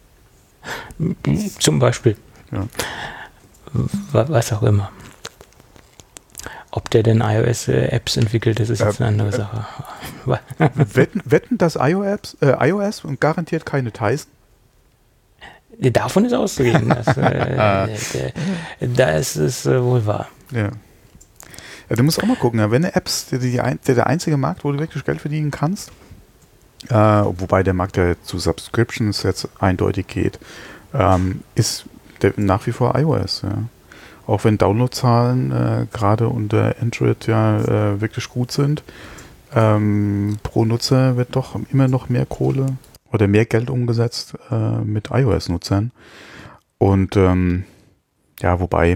zum Beispiel, Ja. wa- was auch immer. Ob der denn iOS-Apps entwickelt, das ist jetzt Äh, eine andere äh, Sache. Ja. wetten, wetten, dass iOS, äh, iOS und garantiert keine Tyson? Davon ist auszugehen. Dass, äh, der, da ist es äh, wohl wahr. Ja. Ja, du musst auch mal gucken, ja, wenn du Apps, der, die, ein- der, der einzige Markt, wo du wirklich Geld verdienen kannst, äh, wobei der Markt ja zu Subscriptions jetzt eindeutig geht, ähm, ist der, nach wie vor iOS. Ja. Auch wenn Downloadzahlen äh, gerade unter Android ja äh, wirklich gut sind, ähm, pro Nutzer wird doch immer noch mehr Kohle oder mehr Geld umgesetzt äh, mit iOS-Nutzern. Und ähm, ja, wobei,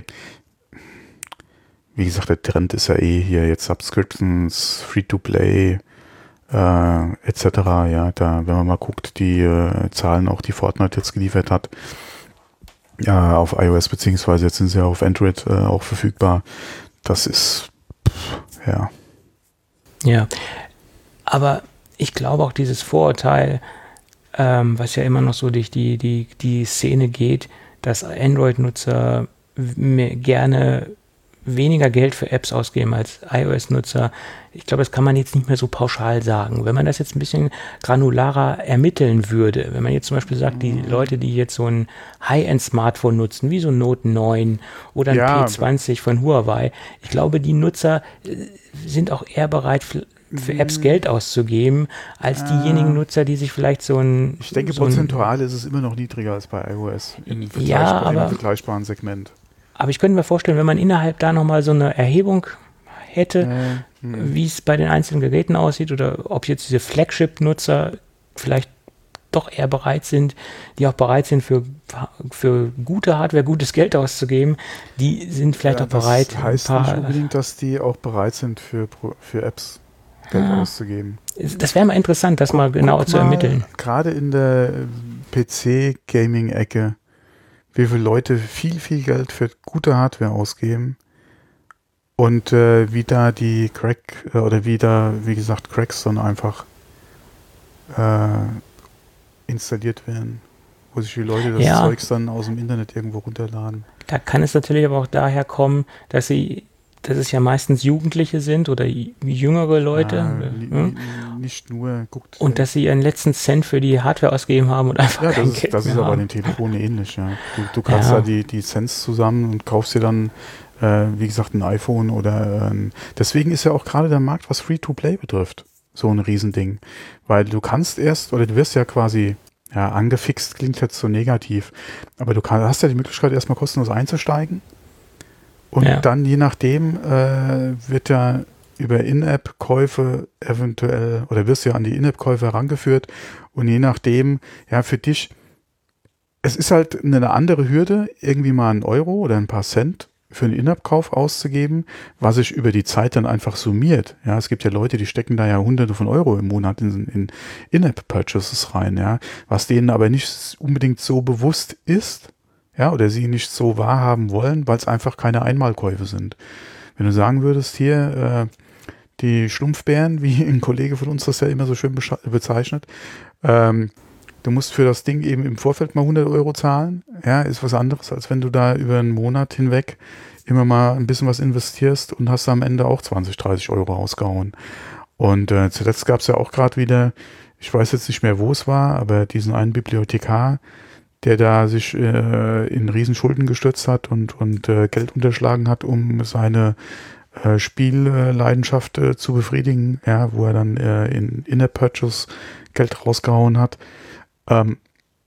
wie gesagt, der Trend ist ja eh hier jetzt Subscriptions, Free-to-Play, äh, et cetera. Ja, da, wenn man mal guckt, die äh, Zahlen auch, die Fortnite jetzt geliefert hat, ja, auf iOS, beziehungsweise jetzt sind sie ja auf Android äh, auch verfügbar. Das ist, pff, ja. Ja, aber ich glaube auch dieses Vorurteil, ähm, was ja immer noch so durch die, die, die Szene geht, dass Android-Nutzer mehr, gerne weniger Geld für Apps ausgeben als iOS-Nutzer. Ich glaube, das kann man jetzt nicht mehr so pauschal sagen. Wenn man das jetzt ein bisschen granularer ermitteln würde, wenn man jetzt zum Beispiel sagt, die Leute, die jetzt so ein High-End-Smartphone nutzen, wie so ein Note neun oder ein Ja, P zwanzig von Huawei, ich glaube, die Nutzer äh, sind auch eher bereit, für, für Apps Geld auszugeben, als Ah. diejenigen Nutzer, die sich vielleicht so ein... Ich denke, so ein, prozentual ist es immer noch niedriger als bei iOS im, Ja, vergleichbar, aber- im vergleichbaren Segment. Aber ich könnte mir vorstellen, wenn man innerhalb da nochmal so eine Erhebung hätte, Äh, hm. wie es bei den einzelnen Geräten aussieht oder ob jetzt diese Flagship-Nutzer vielleicht doch eher bereit sind, die auch bereit sind, für, für gute Hardware gutes Geld auszugeben, die sind vielleicht Ja, auch bereit, Das heißt ein nicht paar... unbedingt, dass die auch bereit sind, für, Pro- für Apps Geld Ah. auszugeben. Das wäre mal interessant, das mal genau Guck zu mal, ermitteln. Gerade in der P C-Gaming-Ecke, wie viele Leute viel, viel Geld für gute Hardware ausgeben und äh, wie da die Crack, äh, oder wie da, wie gesagt, Cracks dann einfach äh, installiert werden, wo sich die Leute das Ja. Zeugs dann aus dem Internet irgendwo runterladen. Da kann es natürlich aber auch daher kommen, dass sie, dass es ja meistens Jugendliche sind oder j- jüngere Leute. Ja, oder, ni- hm? ni- nicht nur, guckt. Und dass sie ihren letzten Cent für die Hardware ausgegeben haben und einfach Ja, kein das ist, Geld das ist mehr aber bei haben. den Telefonen ähnlich, ja. Du, du kannst Ja. da die, die Cents zusammen und kaufst dir dann, äh, wie gesagt, ein iPhone oder ein, deswegen ist ja auch gerade der Markt, was Free-to-Play betrifft, so ein Riesending. Weil du kannst erst, oder du wirst ja quasi, ja, angefixt klingt jetzt so negativ, aber du kann, hast ja die Möglichkeit, erstmal kostenlos einzusteigen und Ja. dann, je nachdem, äh, wird ja über In-App-Käufe eventuell, oder wirst du ja an die In-App-Käufe herangeführt und je nachdem, ja, für dich, es ist halt eine andere Hürde, irgendwie mal einen Euro oder ein paar Cent für einen In-App-Kauf auszugeben, was sich über die Zeit dann einfach summiert. Ja, es gibt ja Leute, die stecken da ja Hunderte von Euro im Monat in, in In-App-Purchases rein, ja, was denen aber nicht unbedingt so bewusst ist, ja, oder sie nicht so wahrhaben wollen, weil es einfach keine Einmalkäufe sind. Wenn du sagen würdest, hier, äh, die Schlumpfbären, wie ein Kollege von uns das ja immer so schön besche- bezeichnet, ähm, du musst für das Ding eben im Vorfeld mal hundert Euro zahlen, ja, ist was anderes, als wenn du da über einen Monat hinweg immer mal ein bisschen was investierst und hast am Ende auch zwanzig, dreißig Euro ausgehauen. Und äh, zuletzt gab es ja auch gerade wieder, ich weiß jetzt nicht mehr, wo es war, aber diesen einen Bibliothekar, der da sich äh, in Riesenschulden gestürzt hat und, und äh, Geld unterschlagen hat, um seine äh, Spielleidenschaft äh, zu befriedigen, ja, wo er dann äh, in In-App-Purchase Geld rausgehauen hat. Ähm,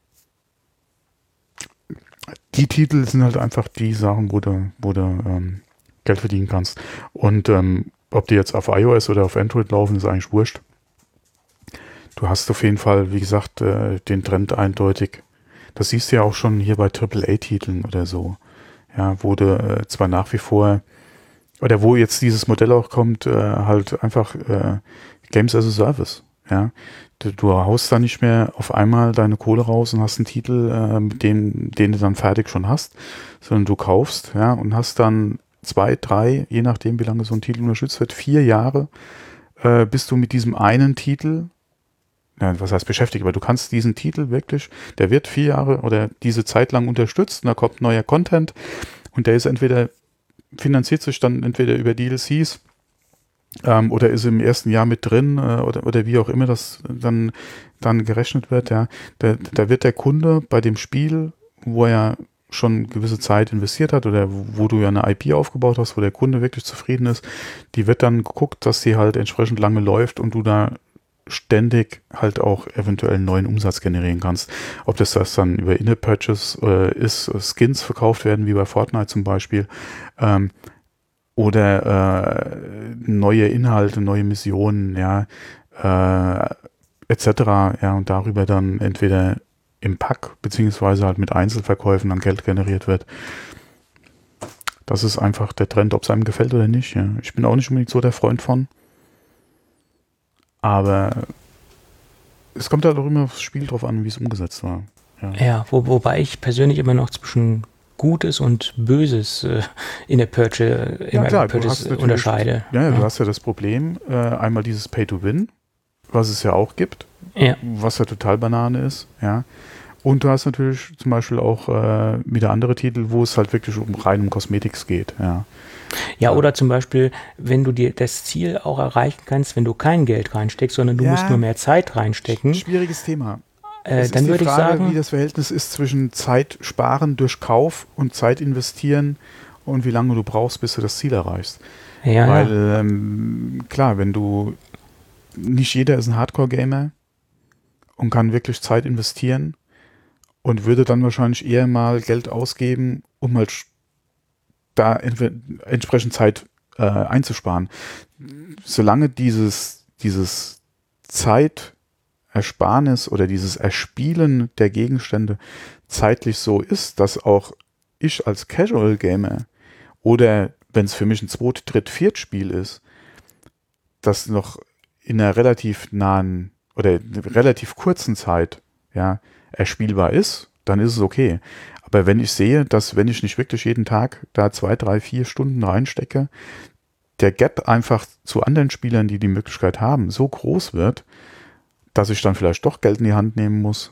die Titel sind halt einfach die Sachen, wo du, wo du ähm, Geld verdienen kannst. Und ähm, ob die jetzt auf iOS oder auf Android laufen, ist eigentlich wurscht. Du hast auf jeden Fall, wie gesagt, äh, den Trend eindeutig. Das siehst du ja auch schon hier bei Triple A-Titeln oder so. Ja, wo du äh, zwar nach wie vor, oder wo jetzt dieses Modell auch kommt, äh, halt einfach äh, Games as a Service. Ja, du, du haust da nicht mehr auf einmal deine Kohle raus und hast einen Titel, äh, den, den du dann fertig schon hast, sondern du kaufst, ja, und hast dann zwei, drei, je nachdem, wie lange so ein Titel unterstützt wird, vier Jahre, äh, bist du mit diesem einen Titel, ja, was heißt beschäftigt, aber du kannst diesen Titel wirklich, der wird vier Jahre oder diese Zeit lang unterstützt und da kommt neuer Content und der ist entweder, finanziert sich dann entweder über D L Cs ähm, oder ist im ersten Jahr mit drin äh, oder, oder wie auch immer das dann, dann gerechnet wird, ja. Da, da wird der Kunde bei dem Spiel, wo er schon gewisse Zeit investiert hat oder wo, wo du ja eine I P aufgebaut hast, wo der Kunde wirklich zufrieden ist, die wird dann geguckt, dass die halt entsprechend lange läuft und du da ständig halt auch eventuell einen neuen Umsatz generieren kannst. Ob das das dann über In-App-Purchase äh, ist, Skins verkauft werden, wie bei Fortnite zum Beispiel, ähm, oder äh, neue Inhalte, neue Missionen, ja, äh, et cetera. Ja, und darüber dann entweder im Pack, beziehungsweise halt mit Einzelverkäufen dann Geld generiert wird. Das ist einfach der Trend, ob es einem gefällt oder nicht. Ja. Ich bin auch nicht unbedingt so der Freund von. Aber es kommt halt auch immer aufs Spiel drauf an, wie es umgesetzt war. Ja, Ja, wo, wobei ich persönlich immer noch zwischen Gutes und Böses äh, in der Purchase, in ja klar, der du hast Purchase natürlich, unterscheide. ja, ja, du hast ja das Problem, äh, einmal dieses Pay-to-Win, was es ja auch gibt, Ja. was ja total Banane ist, ja. Und du hast natürlich zum Beispiel auch äh, wieder andere Titel, wo es halt wirklich um rein um Cosmetics geht. Ja. Ja, oder zum Beispiel, wenn du dir das Ziel auch erreichen kannst, wenn du kein Geld reinsteckst, sondern du Ja. musst nur mehr Zeit reinstecken. Schwieriges Thema. Äh, Es dann ist die würde ich Frage, sagen, wie das Verhältnis ist zwischen Zeit sparen durch Kauf und Zeit investieren und wie lange du brauchst, bis du das Ziel erreichst. ja, Weil, ja. ähm, klar, wenn du, nicht jeder ist ein Hardcore-Gamer und kann wirklich Zeit investieren und würde dann wahrscheinlich eher mal Geld ausgeben, um halt sch- da entwe- entsprechend Zeit äh, einzusparen. Solange dieses, dieses Zeitersparnis oder dieses Erspielen der Gegenstände zeitlich so ist, dass auch ich als Casual-Gamer oder wenn es für mich ein Zweit-, Dritt-, Viert-Spiel ist, das noch in einer relativ nahen oder relativ kurzen Zeit ja, erspielbar ist, dann ist es okay. Aber wenn ich sehe, dass wenn ich nicht wirklich jeden Tag da zwei, drei, vier Stunden reinstecke, der Gap einfach zu anderen Spielern, die die Möglichkeit haben, so groß wird, dass ich dann vielleicht doch Geld in die Hand nehmen muss,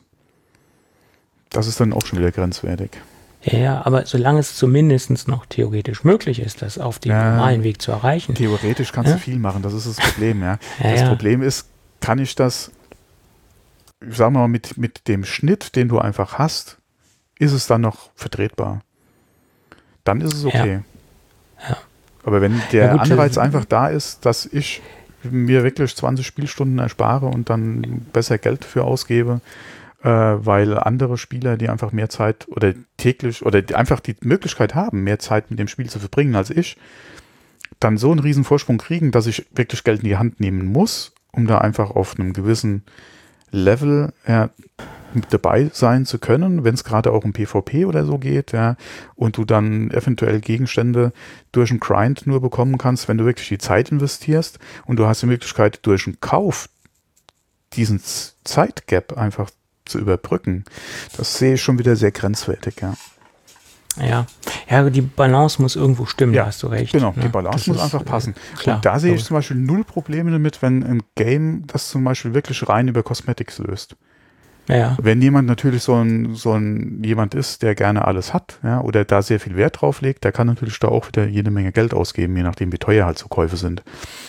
das ist dann auch schon wieder grenzwertig. Ja, aber solange es zumindest noch theoretisch möglich ist, das auf dem Ja. normalen Weg zu erreichen. Theoretisch kannst Ja? du viel machen, das ist das Problem. Ja. Ja, Das ja. Problem ist, kann ich das, sagen wir mal, mit, mit dem Schnitt, den du einfach hast, ist es dann noch vertretbar. Dann ist es okay. Ja. Aber wenn der Ja, gut, Anreiz äh, einfach da ist, dass ich mir wirklich zwanzig Spielstunden erspare und dann besser Geld für ausgebe, äh, weil andere Spieler, die einfach mehr Zeit oder täglich oder die einfach die Möglichkeit haben, mehr Zeit mit dem Spiel zu verbringen als ich, dann so einen riesen Vorsprung kriegen, dass ich wirklich Geld in die Hand nehmen muss, um da einfach auf einem gewissen Level ja, mit dabei sein zu können, wenn es gerade auch um PvP oder so geht, ja, und du dann eventuell Gegenstände durch einen Grind nur bekommen kannst, wenn du wirklich die Zeit investierst und du hast die Möglichkeit, durch einen Kauf diesen Z- Zeitgap einfach zu überbrücken. Das sehe ich schon wieder sehr grenzwertig, ja. Ja. Ja, die Balance muss irgendwo stimmen, Ja, da hast du recht. Genau, die ne? Balance Das muss ist, einfach äh, passen. Klar, und da sehe ich aber- zum Beispiel null Probleme damit, wenn ein Game das zum Beispiel wirklich rein über Cosmetics löst. Ja, Wenn jemand natürlich so ein, so ein jemand ist, der gerne alles hat, ja, oder da sehr viel Wert drauf legt, der kann natürlich da auch wieder jede Menge Geld ausgeben, je nachdem, wie teuer halt so Käufe sind.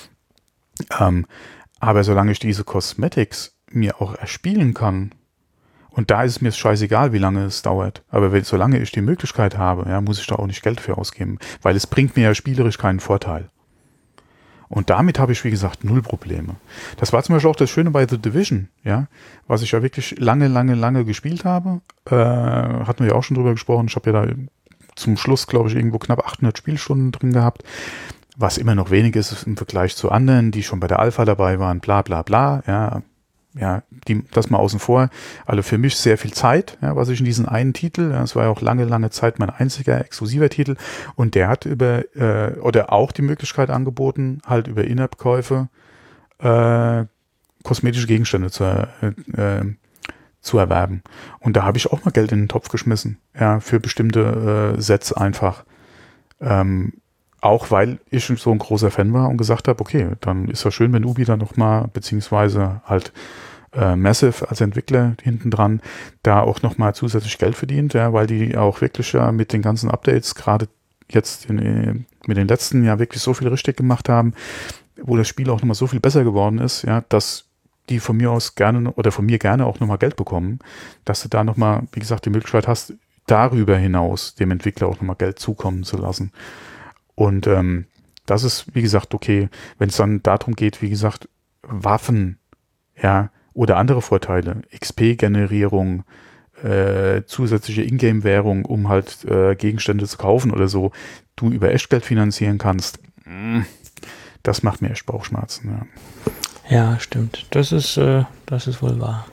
Ähm, aber solange ich diese Cosmetics mir auch erspielen kann, und da ist es mir scheißegal, wie lange es dauert, aber wenn, solange ich die Möglichkeit habe, ja, muss ich da auch nicht Geld für ausgeben, weil es bringt mir ja spielerisch keinen Vorteil. Und damit habe ich, wie gesagt, null Probleme. Das war zum Beispiel auch das Schöne bei The Division, ja, was ich ja wirklich lange, lange, lange gespielt habe. Äh, hatten wir ja auch schon drüber gesprochen. Ich habe ja da zum Schluss, glaube ich, irgendwo knapp achthundert Spielstunden drin gehabt, was immer noch wenig ist im Vergleich zu anderen, die schon bei der Alpha dabei waren, bla bla bla, ja, ja, die, das mal außen vor. Also für mich sehr viel Zeit, ja, was ich in diesen einen Titel, ja, das war ja auch lange, lange Zeit mein einziger exklusiver Titel und der hat über, äh, oder auch die Möglichkeit angeboten, halt über In-App-Käufe äh, kosmetische Gegenstände zu, äh, äh, zu erwerben. Und da habe ich auch mal Geld in den Topf geschmissen, ja, für bestimmte äh, Sets einfach. Ähm, auch weil ich so ein großer Fan war und gesagt habe, okay, dann ist ja schön, wenn Ubi dann nochmal, beziehungsweise halt äh, Massive als Entwickler hinten dran, da auch nochmal zusätzlich Geld verdient, ja, weil die auch wirklich ja mit den ganzen Updates, gerade jetzt in, mit den letzten Jahr wirklich so viel richtig gemacht haben, wo das Spiel auch nochmal so viel besser geworden ist, ja, dass die von mir aus gerne oder von mir gerne auch nochmal Geld bekommen, dass du da nochmal, wie gesagt, die Möglichkeit hast, darüber hinaus dem Entwickler auch nochmal Geld zukommen zu lassen. Und ähm, das ist, wie gesagt, okay, wenn es dann darum geht, wie gesagt, Waffen, ja, oder andere Vorteile, X P-Generierung, äh, zusätzliche Ingame-Währung, um halt äh, Gegenstände zu kaufen oder so, du über Echtgeld finanzieren kannst, mh, das macht mir echt Bauchschmerzen, ja. Ja, stimmt. Das ist, äh, das ist wohl wahr.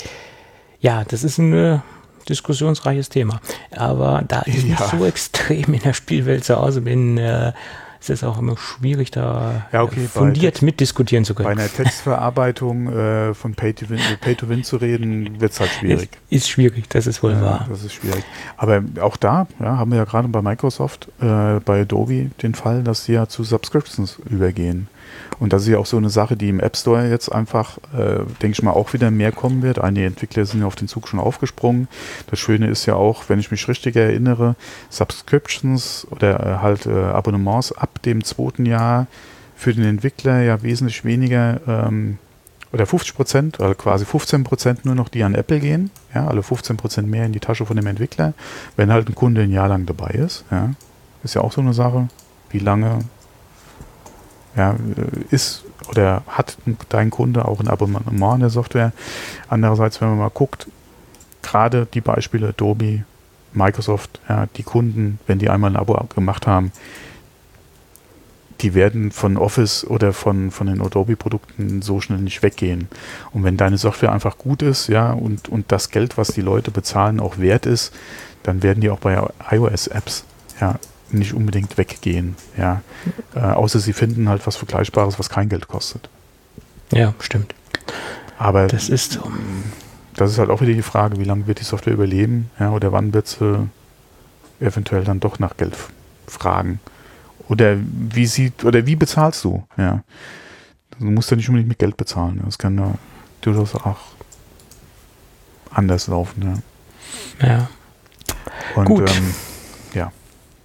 Ja, das ist ein äh, diskussionsreiches Thema. Aber da ich Ja. nicht so extrem in der Spielwelt zu Hause bin, äh, ist es auch immer schwierig, da Ja, okay, äh, fundiert bei- mitdiskutieren zu Bei können. einer Textverarbeitung äh, von Pay-to-Win Pay to Win zu reden, wird es halt schwierig. Ist, ist schwierig, das ist wohl Ja, wahr. das ist schwierig. Aber auch da ja, haben wir ja gerade bei Microsoft, äh, bei Adobe den Fall, dass sie ja zu Subscriptions übergehen. Und das ist ja auch so eine Sache, die im App Store jetzt einfach, äh, denke ich mal, auch wieder mehr kommen wird. Einige Entwickler sind ja auf den Zug schon aufgesprungen. Das Schöne ist ja auch, wenn ich mich richtig erinnere, Subscriptions oder äh, halt äh, Abonnements ab dem zweiten Jahr für den Entwickler ja wesentlich weniger ähm, oder fünfzig Prozent, also quasi fünfzehn Prozent nur noch, die an Apple gehen. Ja, alle fünfzehn Prozent mehr in die Tasche von dem Entwickler, wenn halt ein Kunde ein Jahr lang dabei ist. Ja, ist ja auch so eine Sache, wie lange ja, ist oder hat dein Kunde auch ein Abonnement an der Software. Andererseits, wenn man mal guckt, gerade die Beispiele Adobe, Microsoft, ja, die Kunden, wenn die einmal ein Abo gemacht haben, die werden von Office oder von, von den Adobe-Produkten so schnell nicht weggehen. Und wenn deine Software einfach gut ist, ja, und, und das Geld, was die Leute bezahlen, auch wert ist, dann werden die auch bei iOS-Apps ja nicht unbedingt weggehen. Ja. Äh, außer sie finden halt was Vergleichbares, was kein Geld kostet. Ja, stimmt. Aber das ist so. Das ist halt auch wieder die Frage, wie lange wird die Software überleben, ja, oder wann wird sie eventuell dann doch nach Geld fragen. Oder wie sieht, oder wie bezahlst du? Ja. Du musst ja nicht unbedingt mit Geld bezahlen. Das kann ja durchaus auch anders laufen. Ja. ja. Und, Gut. Ähm, ja.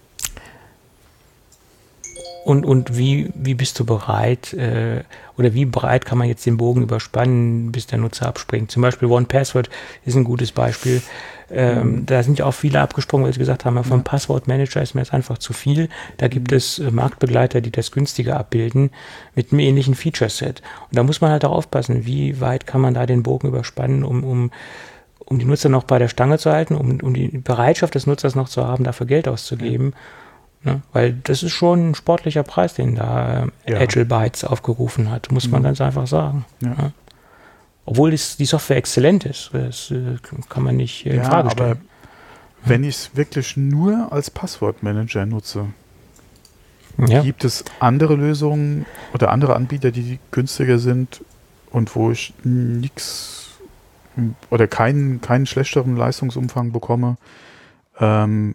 Und, und wie, wie bist du bereit, äh, oder wie breit kann man jetzt den Bogen überspannen, bis der Nutzer abspringt? Zum Beispiel one Password ist ein gutes Beispiel. Ähm, mhm. Da sind ja auch viele abgesprungen, weil sie gesagt haben, vom ja. Passwortmanager ist mir jetzt einfach zu viel. Da gibt mhm. es äh, Marktbegleiter, die das günstiger abbilden, mit einem ähnlichen Feature-Set. Und da muss man halt auch aufpassen, wie weit kann man da den Bogen überspannen, um, um, um die Nutzer noch bei der Stange zu halten, um, um die Bereitschaft des Nutzers noch zu haben, dafür Geld auszugeben. Ja. Ne? Weil das ist schon ein sportlicher Preis, den da äh, ja. Agile Bytes aufgerufen hat, muss man mhm. ganz einfach sagen. Ja. Ja. Obwohl das, die Software exzellent ist. Das äh, kann man nicht äh, in ja, Frage stellen. Aber wenn ich es wirklich nur als Passwortmanager nutze, ja. gibt es andere Lösungen oder andere Anbieter, die günstiger sind und wo ich nichts oder keinen, keinen schlechteren Leistungsumfang bekomme. Ähm,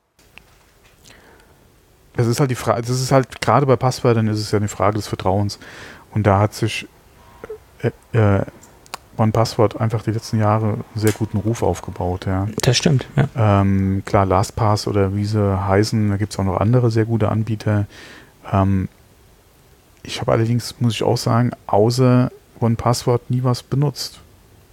das ist halt die Frage, das ist halt gerade bei Passwörtern ist es ja eine Frage des Vertrauens. Und da hat sich äh, äh, one Password einfach die letzten Jahre einen sehr guten Ruf aufgebaut. Ja. Das stimmt, ja. Ähm, klar, LastPass oder wie sie heißen, da gibt es auch noch andere sehr gute Anbieter. Ähm, ich habe allerdings, muss ich auch sagen, außer one Password nie was benutzt.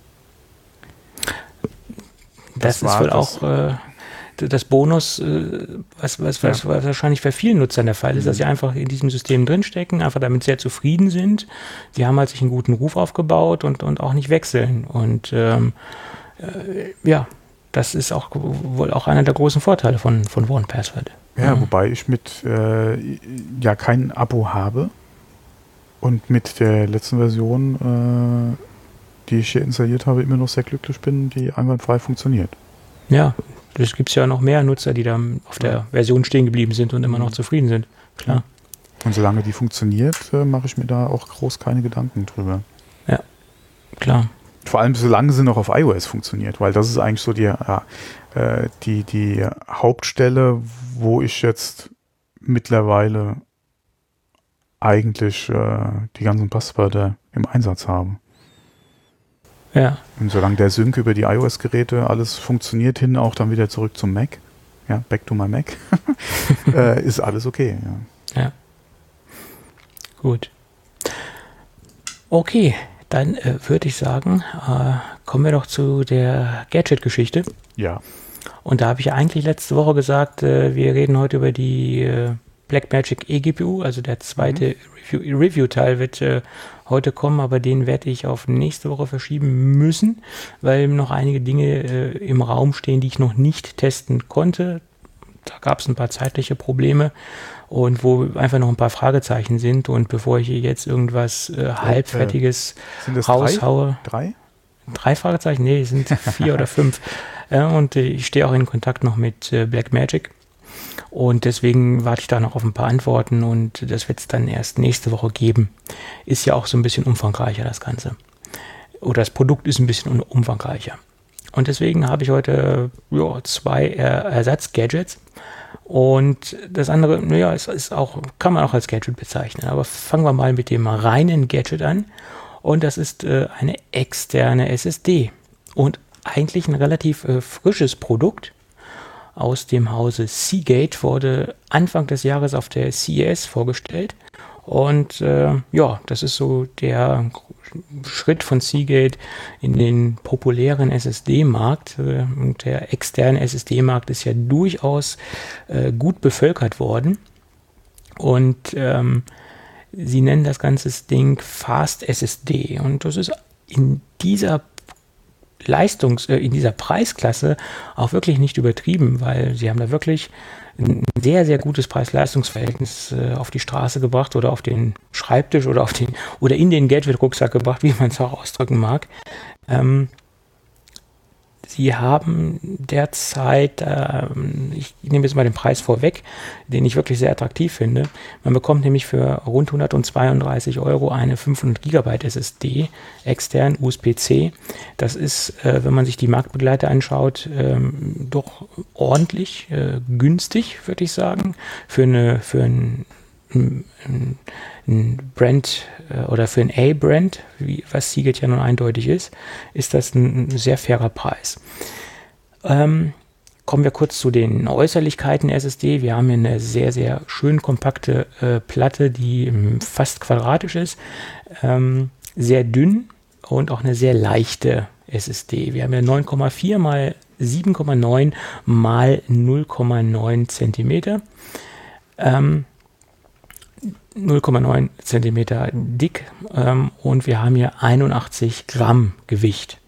Das, das ist wohl auch äh, das Bonus, äh, was, was, was, ja. was wahrscheinlich bei vielen Nutzern der Fall ist, mhm. dass sie einfach in diesem System drinstecken, einfach damit sehr zufrieden sind. Die haben halt sich einen guten Ruf aufgebaut und, und auch nicht wechseln. Und ähm, äh, ja, das ist auch wohl auch einer der großen Vorteile von, von one Password. Ja, mhm. wobei ich mit äh, ja kein Abo habe und mit der letzten Version, äh, die ich hier installiert habe, immer noch sehr glücklich bin, die einwandfrei funktioniert. Ja, es gibt ja noch mehr Nutzer, die da auf der Version stehen geblieben sind und immer noch zufrieden sind. Klar. Und solange die funktioniert, äh, mache ich mir da auch groß keine Gedanken drüber. Ja, klar. Vor allem solange sie noch auf iOS funktioniert, weil das ist eigentlich so die, ja, äh, die, die Hauptstelle, wo ich jetzt mittlerweile eigentlich äh, die ganzen Passwörter im Einsatz habe. Ja. Und solange der Sync über die iOS-Geräte alles funktioniert, hin auch dann wieder zurück zum Mac, ja, back to my Mac, äh, ist alles okay. Ja. ja. Gut. Okay, dann äh, würde ich sagen, äh, kommen wir doch zu der Gadget-Geschichte. Ja. Und da habe ich eigentlich letzte Woche gesagt, äh, wir reden heute über die äh, Blackmagic eGPU, also der zweite mhm. Review- Review-Teil wird äh, heute kommen, aber den werde ich auf nächste Woche verschieben müssen, weil noch einige Dinge äh, im Raum stehen, die ich noch nicht testen konnte. Da gab es ein paar zeitliche Probleme und wo einfach noch ein paar Fragezeichen sind. Und bevor ich hier jetzt irgendwas äh, halbfertiges sind das raushaue. Drei? Drei? Drei Fragezeichen? Nee, es sind vier oder fünf. Ja, und äh, ich stehe auch in Kontakt noch mit äh, Blackmagic. Und deswegen warte ich da noch auf ein paar Antworten und das wird es dann erst nächste Woche geben. Ist ja auch so ein bisschen umfangreicher, das Ganze. Oder das Produkt ist ein bisschen umfangreicher. Und deswegen habe ich heute ja, zwei Er- Ersatz-Gadgets. Und das andere, naja, es ist auch, kann man auch als Gadget bezeichnen. Aber fangen wir mal mit dem reinen Gadget an. Und das ist äh, eine externe S S D. Und eigentlich ein relativ äh, frisches Produkt aus dem Hause Seagate, wurde Anfang des Jahres auf der C E S vorgestellt. Und äh, ja, das ist so der Schritt von Seagate in den populären S S D-Markt. Äh, und der externe S S D-Markt ist ja durchaus äh, gut bevölkert worden. Und ähm, sie nennen das ganze Ding Fast S S D. Und das ist in dieser Leistungs-, äh, in dieser Preisklasse auch wirklich nicht übertrieben, weil sie haben da wirklich ein sehr, sehr gutes Preis-Leistungs-Verhältnis äh, auf die Straße gebracht oder auf den Schreibtisch oder auf den oder in den Gadget-Rucksack gebracht, wie man es auch ausdrücken mag. Ähm, Sie haben derzeit, äh, ich nehme jetzt mal den Preis vorweg, den ich wirklich sehr attraktiv finde. Man bekommt nämlich für rund hundertzweiunddreißig Euro eine fünfhundert Gigabyte S S D, extern U S B C. Das ist, äh, wenn man sich die Marktbegleiter anschaut, ähm, doch ordentlich äh, günstig, würde ich sagen, für, eine, für ein, ein, ein Brand oder für ein A-Brand, wie, was Seagate ja nun eindeutig ist, ist das ein, ein sehr fairer Preis. Ähm, kommen wir kurz zu den Äußerlichkeiten S S D. Wir haben hier eine sehr, sehr schön kompakte äh, Platte, die fast quadratisch ist, ähm, sehr dünn und auch eine sehr leichte S S D. Wir haben ja neun Komma vier mal sieben Komma neun mal null Komma neun Zentimeter. Ähm, null Komma neun Zentimeter dick ähm, und wir haben hier einundachtzig Gramm Gewicht.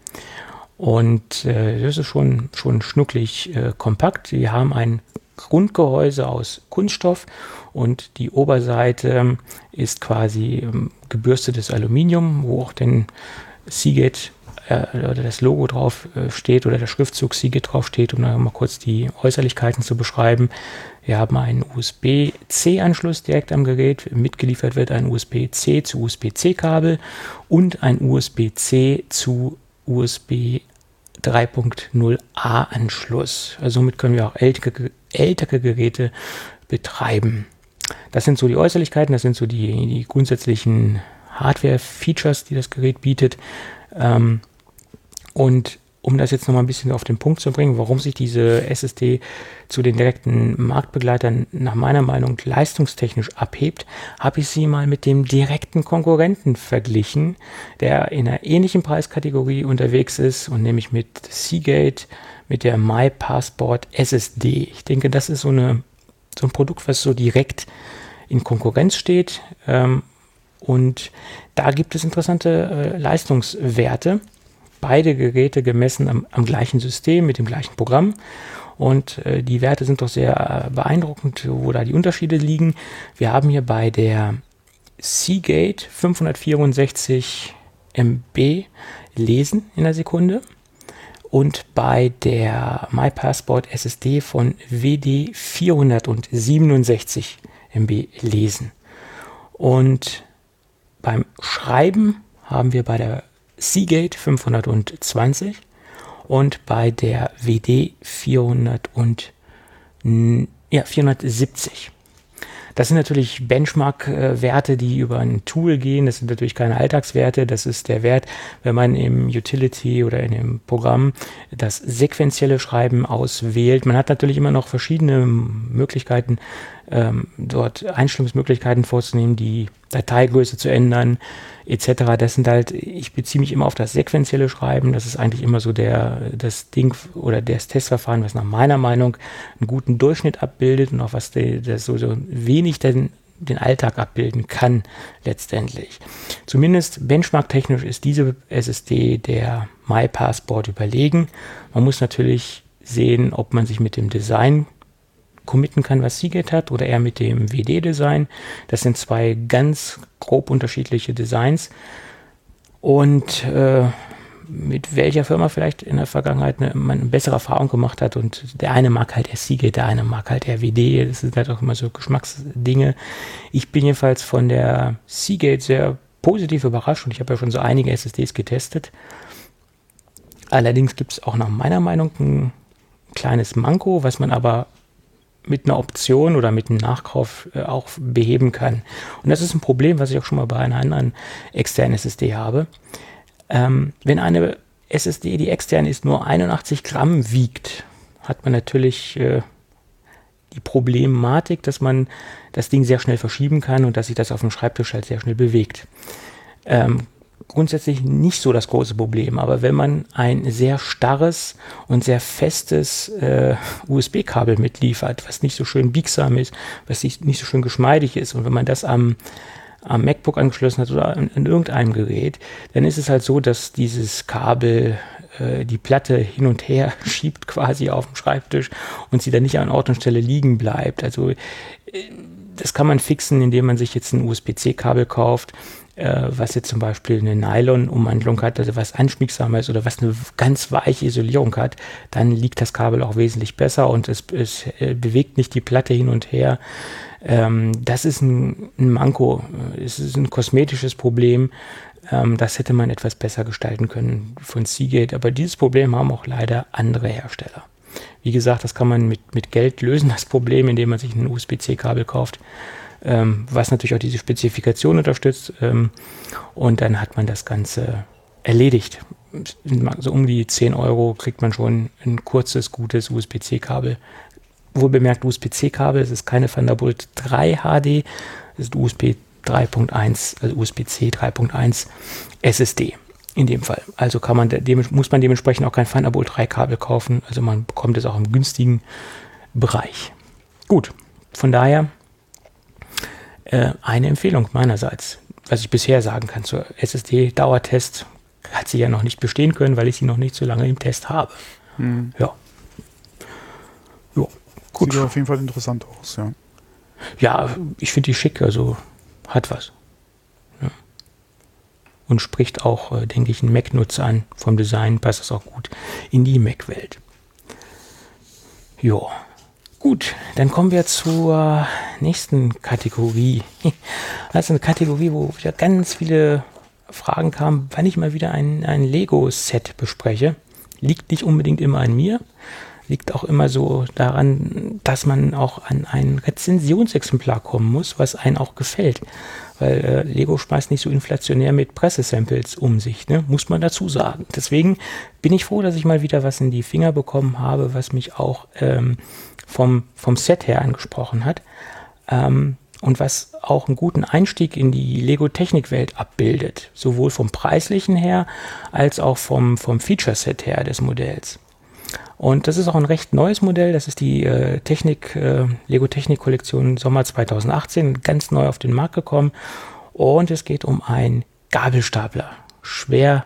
Und äh, das ist schon, schon schnucklig äh, kompakt. Wir haben ein Grundgehäuse aus Kunststoff und die Oberseite ist quasi ähm, gebürstetes Aluminium, wo auch den Seagate äh, oder das Logo drauf äh, steht oder der Schriftzug Seagate drauf steht, um dann mal kurz die Äußerlichkeiten zu beschreiben. Wir haben einen U S B C Anschluss direkt am Gerät. Mitgeliefert wird ein U S B C zu U S B C Kabel und ein U S B C zu U S B drei Punkt null A Anschluss. Also somit können wir auch ältere, ältere Geräte betreiben. Das sind so die Äußerlichkeiten, das sind so die, die grundsätzlichen Hardware-Features, die das Gerät bietet. Ähm, und um das jetzt nochmal ein bisschen auf den Punkt zu bringen, warum sich diese S S D zu den direkten Marktbegleitern nach meiner Meinung leistungstechnisch abhebt, habe ich sie mal mit dem direkten Konkurrenten verglichen, der in einer ähnlichen Preiskategorie unterwegs ist, und nämlich mit Seagate, mit der MyPassport S S D. Ich denke, das ist so, eine, so ein Produkt, was so direkt in Konkurrenz steht, ähm, und da gibt es interessante äh, Leistungswerte. Beide Geräte gemessen am, am gleichen System, mit dem gleichen Programm. Und äh, die Werte sind doch sehr äh, beeindruckend, wo da die Unterschiede liegen. Wir haben hier bei der Seagate fünfhundertvierundsechzig Megabyte lesen in der Sekunde. Und bei der MyPassport S S D von W D vierhundertsiebenundsechzig Megabyte lesen. Und beim Schreiben haben wir bei der Seagate fünfhundertzwanzig und bei der W D vierhundert und, ja, vierhundertsiebzig. Das sind natürlich Benchmark-Werte, die über ein Tool gehen. Das sind natürlich keine Alltagswerte. Das ist der Wert, wenn man im Utility oder in dem Programm das sequentielle Schreiben auswählt. Man hat natürlich immer noch verschiedene Möglichkeiten, ähm, dort Einstellungsmöglichkeiten vorzunehmen, die Dateigröße zu ändern, et cetera. Das sind halt, ich beziehe mich immer auf das sequentielle Schreiben. Das ist eigentlich immer so der, das Ding oder das Testverfahren, was nach meiner Meinung einen guten Durchschnitt abbildet und auch was die, das so, so wenig den, den Alltag abbilden kann letztendlich. Zumindest benchmarktechnisch ist diese S S D der MyPassport überlegen. Man muss natürlich sehen, ob man sich mit dem Design committen kann, was Seagate hat, oder eher mit dem W D-Design. Das sind zwei ganz grob unterschiedliche Designs. Und äh, mit welcher Firma vielleicht in der Vergangenheit eine, man eine bessere Erfahrung gemacht hat. Und der eine mag halt eher Seagate, der eine mag halt eher W D. Das sind halt auch immer so Geschmacksdinge. Ich bin jedenfalls von der Seagate sehr positiv überrascht und ich habe ja schon so einige S S Ds getestet. Allerdings gibt es auch nach meiner Meinung ein kleines Manko, was man aber mit einer Option oder mit einem Nachkauf äh, auch beheben kann. Und das ist ein Problem, was ich auch schon mal bei einer anderen externen S S D habe. Ähm, wenn eine S S D, die extern ist, nur einundachtzig Gramm wiegt, hat man natürlich äh, die Problematik, dass man das Ding sehr schnell verschieben kann und dass sich das auf dem Schreibtisch halt sehr schnell bewegt. Ähm, grundsätzlich nicht so das große Problem, aber wenn man ein sehr starres und sehr festes äh, U S B-Kabel mitliefert, was nicht so schön biegsam ist, was nicht, nicht so schön geschmeidig ist, und wenn man das am, am MacBook angeschlossen hat oder an, an irgendeinem Gerät, dann ist es halt so, dass dieses Kabel äh, die Platte hin und her schiebt quasi auf dem Schreibtisch und sie dann nicht an Ort und Stelle liegen bleibt. Also äh, das kann man fixen, indem man sich jetzt ein U S B C-Kabel kauft, was jetzt zum Beispiel eine Nylon-Ummantelung hat, also was anschmiegsamer ist oder was eine ganz weiche Isolierung hat, dann liegt das Kabel auch wesentlich besser und es, es äh, bewegt nicht die Platte hin und her. Ähm, das ist ein, ein Manko, es ist ein kosmetisches Problem, ähm, das hätte man etwas besser gestalten können von Seagate, aber dieses Problem haben auch leider andere Hersteller. Wie gesagt, das kann man mit, mit Geld lösen, das Problem, indem man sich ein U S B C-Kabel kauft, Ähm, was natürlich auch diese Spezifikation unterstützt, ähm, und dann hat man das Ganze erledigt. So um die zehn Euro kriegt man schon ein kurzes, gutes U S B C-Kabel. Wohl bemerkt, U S B C-Kabel, es ist keine Thunderbolt drei H D, es ist U S B drei Punkt eins, also U S B C drei Punkt eins S S D in dem Fall. Also kann man, dem, muss man dementsprechend auch kein Thunderbolt drei Kabel kaufen, also man bekommt es auch im günstigen Bereich. Gut, von daher eine Empfehlung meinerseits, was ich bisher sagen kann zur S S D-Dauertest, hat sie ja noch nicht bestehen können, weil ich sie noch nicht so lange im Test habe. Hm. Ja. Ja, gut. Sieht auf jeden Fall interessant aus, ja. Ja, ich finde die schick, also hat was. Ja. Und spricht auch, äh, denke ich, einen Mac-Nutzer an. Vom Design passt das auch gut in die Mac-Welt. Ja. Gut, dann kommen wir zur nächsten Kategorie. Das ist eine Kategorie, wo wieder ganz viele Fragen kamen, wann ich mal wieder ein, ein Lego-Set bespreche. Liegt nicht unbedingt immer an mir, liegt auch immer so daran, dass man auch an ein Rezensionsexemplar kommen muss, was einem auch gefällt. Weil äh, Lego schmeißt nicht so inflationär mit Pressesamples um sich, ne? Muss man dazu sagen. Deswegen bin ich froh, dass ich mal wieder was in die Finger bekommen habe, was mich auch ähm, vom, vom Set her angesprochen hat, ähm, und was auch einen guten Einstieg in die Lego-Technikwelt abbildet, sowohl vom preislichen her als auch vom, vom Feature-Set her des Modells. Und das ist auch ein recht neues Modell, das ist die äh, Technik, äh, Lego-Technik-Kollektion Sommer zweitausendachtzehn, ganz neu auf den Markt gekommen, und es geht um einen Gabelstapler, schwer.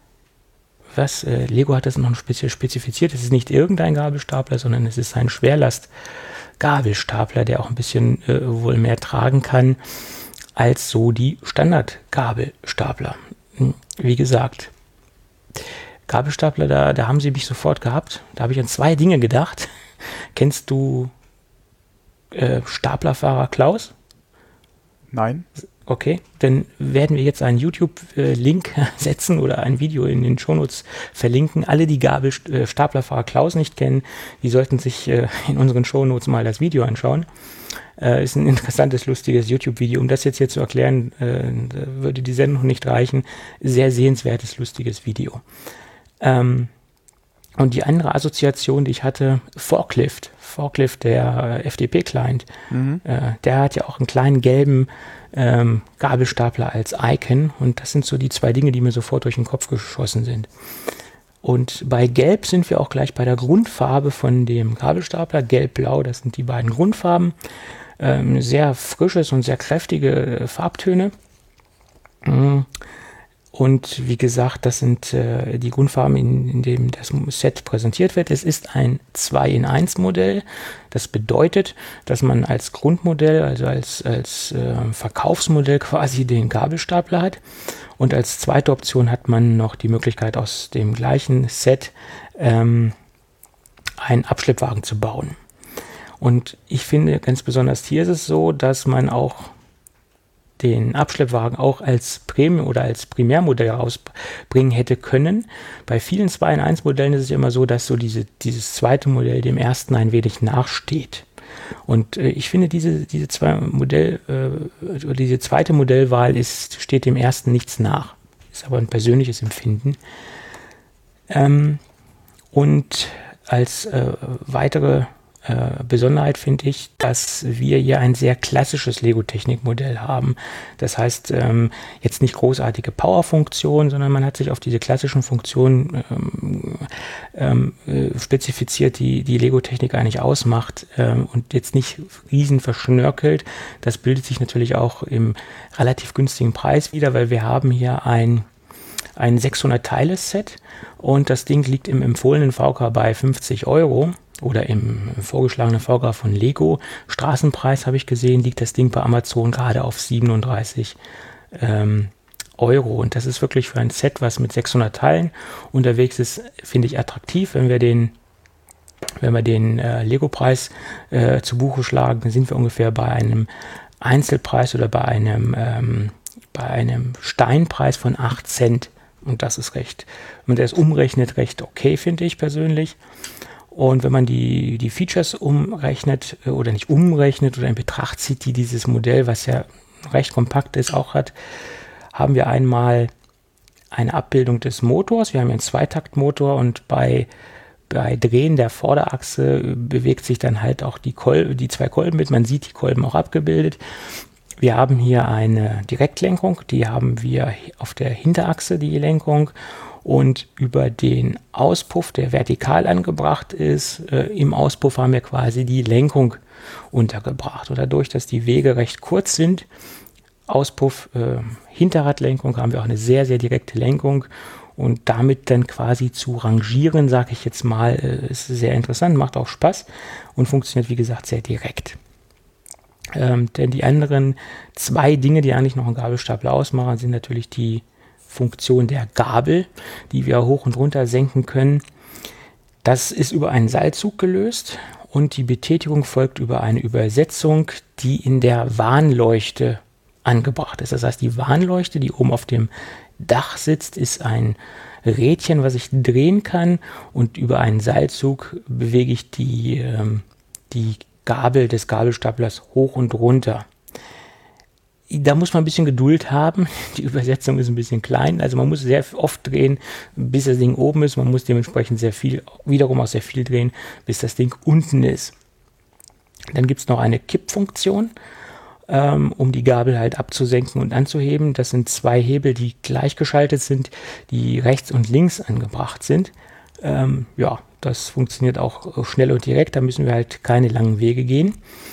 Was, äh, Lego hat das noch speziell spezifiziert, es ist nicht irgendein Gabelstapler, sondern es ist ein Schwerlast-Gabelstapler, der auch ein bisschen äh, wohl mehr tragen kann als so die Standard-Gabelstapler. Wie gesagt, Gabelstapler, da, da haben sie mich sofort gehabt. Da habe ich an zwei Dinge gedacht. Kennst du äh, Staplerfahrer Klaus? Nein. Okay, dann werden wir jetzt einen YouTube-Link setzen oder ein Video in den Shownotes verlinken. Alle, die Gabelstaplerfahrer Klaus nicht kennen, die sollten sich in unseren Shownotes mal das Video anschauen. Ist ein interessantes, lustiges YouTube-Video. Um das jetzt hier zu erklären, würde die Sendung nicht reichen. Sehr sehenswertes, lustiges Video. Und die andere Assoziation, die ich hatte, Forklift. Forklift, der F T P-Client, mhm. der hat ja auch einen kleinen gelben Ähm, Gabelstapler als Icon, und das sind so die zwei Dinge, die mir sofort durch den Kopf geschossen sind. Und bei Gelb sind wir auch gleich bei der Grundfarbe von dem Gabelstapler. Gelb-Blau, das sind die beiden Grundfarben. Ähm, sehr frisches und sehr kräftige äh, Farbtöne. Mhm. Und wie gesagt, das sind äh, die Grundfarben, in, in dem das Set präsentiert wird. Es ist ein zwei in eins Modell. Das bedeutet, dass man als Grundmodell, also als, als äh, Verkaufsmodell quasi den Gabelstapler hat. Und als zweite Option hat man noch die Möglichkeit, aus dem gleichen Set ähm, einen Abschleppwagen zu bauen. Und ich finde, ganz besonders hier ist es so, dass man auch den Abschleppwagen auch als Premium oder als Primärmodell rausbringen hätte können. Bei vielen zwei in eins Modellen ist es immer so, dass so diese, dieses zweite Modell dem ersten ein wenig nachsteht. Und äh, ich finde, diese, diese, zwei Modell, äh, diese zweite Modellwahl ist, steht dem ersten nichts nach. Ist aber ein persönliches Empfinden. Ähm, und als äh, weitere äh, Besonderheit finde ich, dass wir hier ein sehr klassisches Lego-Technik-Modell haben. Das heißt, ähm, jetzt nicht großartige Power-Funktionen, sondern man hat sich auf diese klassischen Funktionen ähm, ähm, äh, spezifiziert, die die Lego-Technik eigentlich ausmacht ähm, und jetzt nicht riesen verschnörkelt. Das bildet sich natürlich auch im relativ günstigen Preis wieder, weil wir haben hier ein ein sechshundert-Teile-Set und das Ding liegt im empfohlenen V K bei fünfzig Euro oder im vorgeschlagenen V K von Lego. Straßenpreis habe ich gesehen, liegt das Ding bei Amazon gerade auf siebenunddreißig ähm, Euro und das ist wirklich für ein Set, was mit sechshundert Teilen unterwegs ist, finde ich attraktiv. Wenn wir den wenn wir den äh, Lego-Preis äh, zu Buche schlagen, dann sind wir ungefähr bei einem Einzelpreis oder bei einem ähm, bei einem Steinpreis von acht Cent. Und das ist recht, wenn man das umrechnet, recht okay, finde ich persönlich. Und wenn man die, die Features umrechnet oder nicht umrechnet oder in Betracht zieht, die dieses Modell, was ja recht kompakt ist, auch hat, haben wir einmal eine Abbildung des Motors. Wir haben einen Zweitaktmotor und bei, bei Drehen der Vorderachse bewegt sich dann halt auch die, Kol- die zwei Kolben mit. Man sieht die Kolben auch abgebildet. Wir haben hier eine Direktlenkung, die haben wir auf der Hinterachse, die Lenkung, und über den Auspuff, der vertikal angebracht ist, äh, im Auspuff haben wir quasi die Lenkung untergebracht. Und dadurch, dass die Wege recht kurz sind, Auspuff, äh, Hinterradlenkung, haben wir auch eine sehr, sehr direkte Lenkung und damit dann quasi zu rangieren, sage ich jetzt mal, äh, ist sehr interessant, macht auch Spaß und funktioniert, wie gesagt, sehr direkt. Ähm, denn die anderen zwei Dinge, die eigentlich noch einen Gabelstapler ausmachen, sind natürlich die Funktion der Gabel, die wir hoch und runter senken können. Das ist über einen Seilzug gelöst und die Betätigung folgt über eine Übersetzung, die in der Warnleuchte angebracht ist. Das heißt, die Warnleuchte, die oben auf dem Dach sitzt, ist ein Rädchen, was ich drehen kann und über einen Seilzug bewege ich die, ähm, die Gabel des Gabelstaplers hoch und runter. Da muss man ein bisschen Geduld haben. Die Übersetzung ist ein bisschen klein. Also man muss sehr oft drehen, bis das Ding oben ist. Man muss dementsprechend sehr viel, wiederum auch sehr viel drehen, bis das Ding unten ist. Dann gibt es noch eine Kippfunktion, ähm, um die Gabel halt abzusenken und anzuheben. Das sind zwei Hebel, die gleichgeschaltet sind, die rechts und links angebracht sind. Ähm, ja, das funktioniert auch schnell und direkt. Da müssen wir halt keine langen Wege gehen.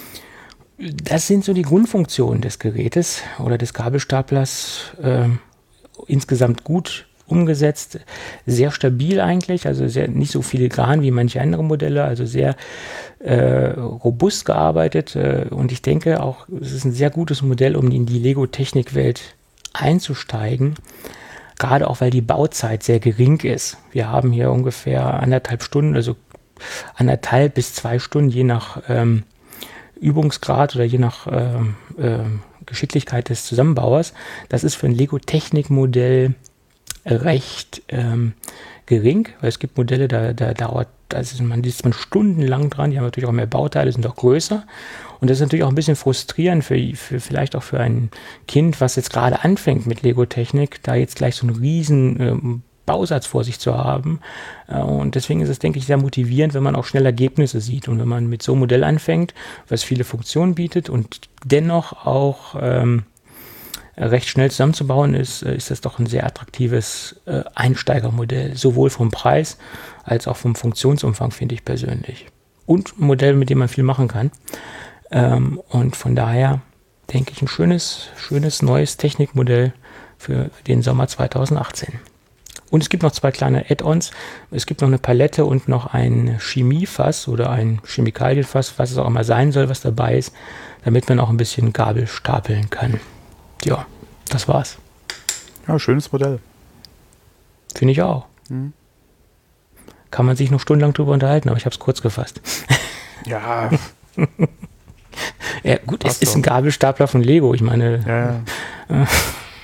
Das sind so die Grundfunktionen des Gerätes oder des Gabelstaplers. Äh, insgesamt gut umgesetzt, sehr stabil eigentlich, also sehr, nicht so filigran wie manche andere Modelle, also sehr äh, robust gearbeitet. Äh, und ich denke auch, es ist ein sehr gutes Modell, um in die Lego-Technikwelt einzusteigen. Gerade auch, weil die Bauzeit sehr gering ist. Wir haben hier ungefähr anderthalb Stunden, also anderthalb bis zwei Stunden, je nach ähm, Übungsgrad oder je nach ähm, äh, Geschicklichkeit des Zusammenbauers. Das ist für ein Lego-Technik-Modell recht ähm, gering, weil es gibt Modelle, da, da dauert, da ist man, ist man stundenlang dran, die haben natürlich auch mehr Bauteile, sind auch größer. Und das ist natürlich auch ein bisschen frustrierend für, für vielleicht auch für ein Kind, was jetzt gerade anfängt mit Lego-Technik, da jetzt gleich so einen riesen ähm, Bausatz vor sich zu haben. Äh, und deswegen ist es, denke ich, sehr motivierend, wenn man auch schnell Ergebnisse sieht. Und wenn man mit so einem Modell anfängt, was viele Funktionen bietet und dennoch auch ähm, recht schnell zusammenzubauen ist, ist das doch ein sehr attraktives äh, Einsteigermodell, sowohl vom Preis als auch vom Funktionsumfang, finde ich persönlich. Und ein Modell, mit dem man viel machen kann. Ähm, und von daher denke ich, ein schönes, schönes neues Technikmodell für den Sommer zweitausendachtzehn. Und es gibt noch zwei kleine Add-ons. Es gibt noch eine Palette und noch ein Chemiefass oder ein Chemikalienfass, was es auch immer sein soll, was dabei ist, damit man auch ein bisschen Gabel stapeln kann. Ja, das war's. Ja, schönes Modell. Finde ich auch. Mhm. Kann man sich noch stundenlang drüber unterhalten, aber ich habe es kurz gefasst. Ja. Ja, gut, Passt es ist doch. ein Gabelstapler von Lego. Ich meine, Ja, ja.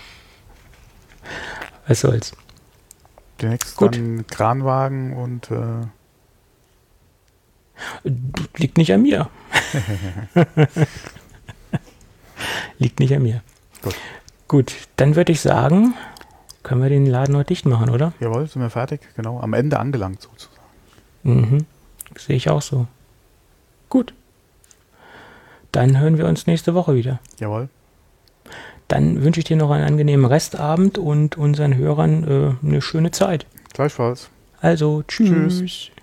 was soll's. Demnächst Gut. dann Kranwagen und äh, Liegt nicht an mir. Liegt nicht an mir. Gut. Gut, dann würde ich sagen, können wir den Laden heute dicht machen, oder? jawohl, sind wir fertig. Genau, am Ende angelangt sozusagen. Mhm. Sehe ich auch so. Gut. Dann hören wir uns nächste Woche wieder. Jawohl. Dann wünsche ich dir noch einen angenehmen Restabend und unseren Hörern äh, eine schöne Zeit. Gleichfalls. Also, tschüss. Tschüss.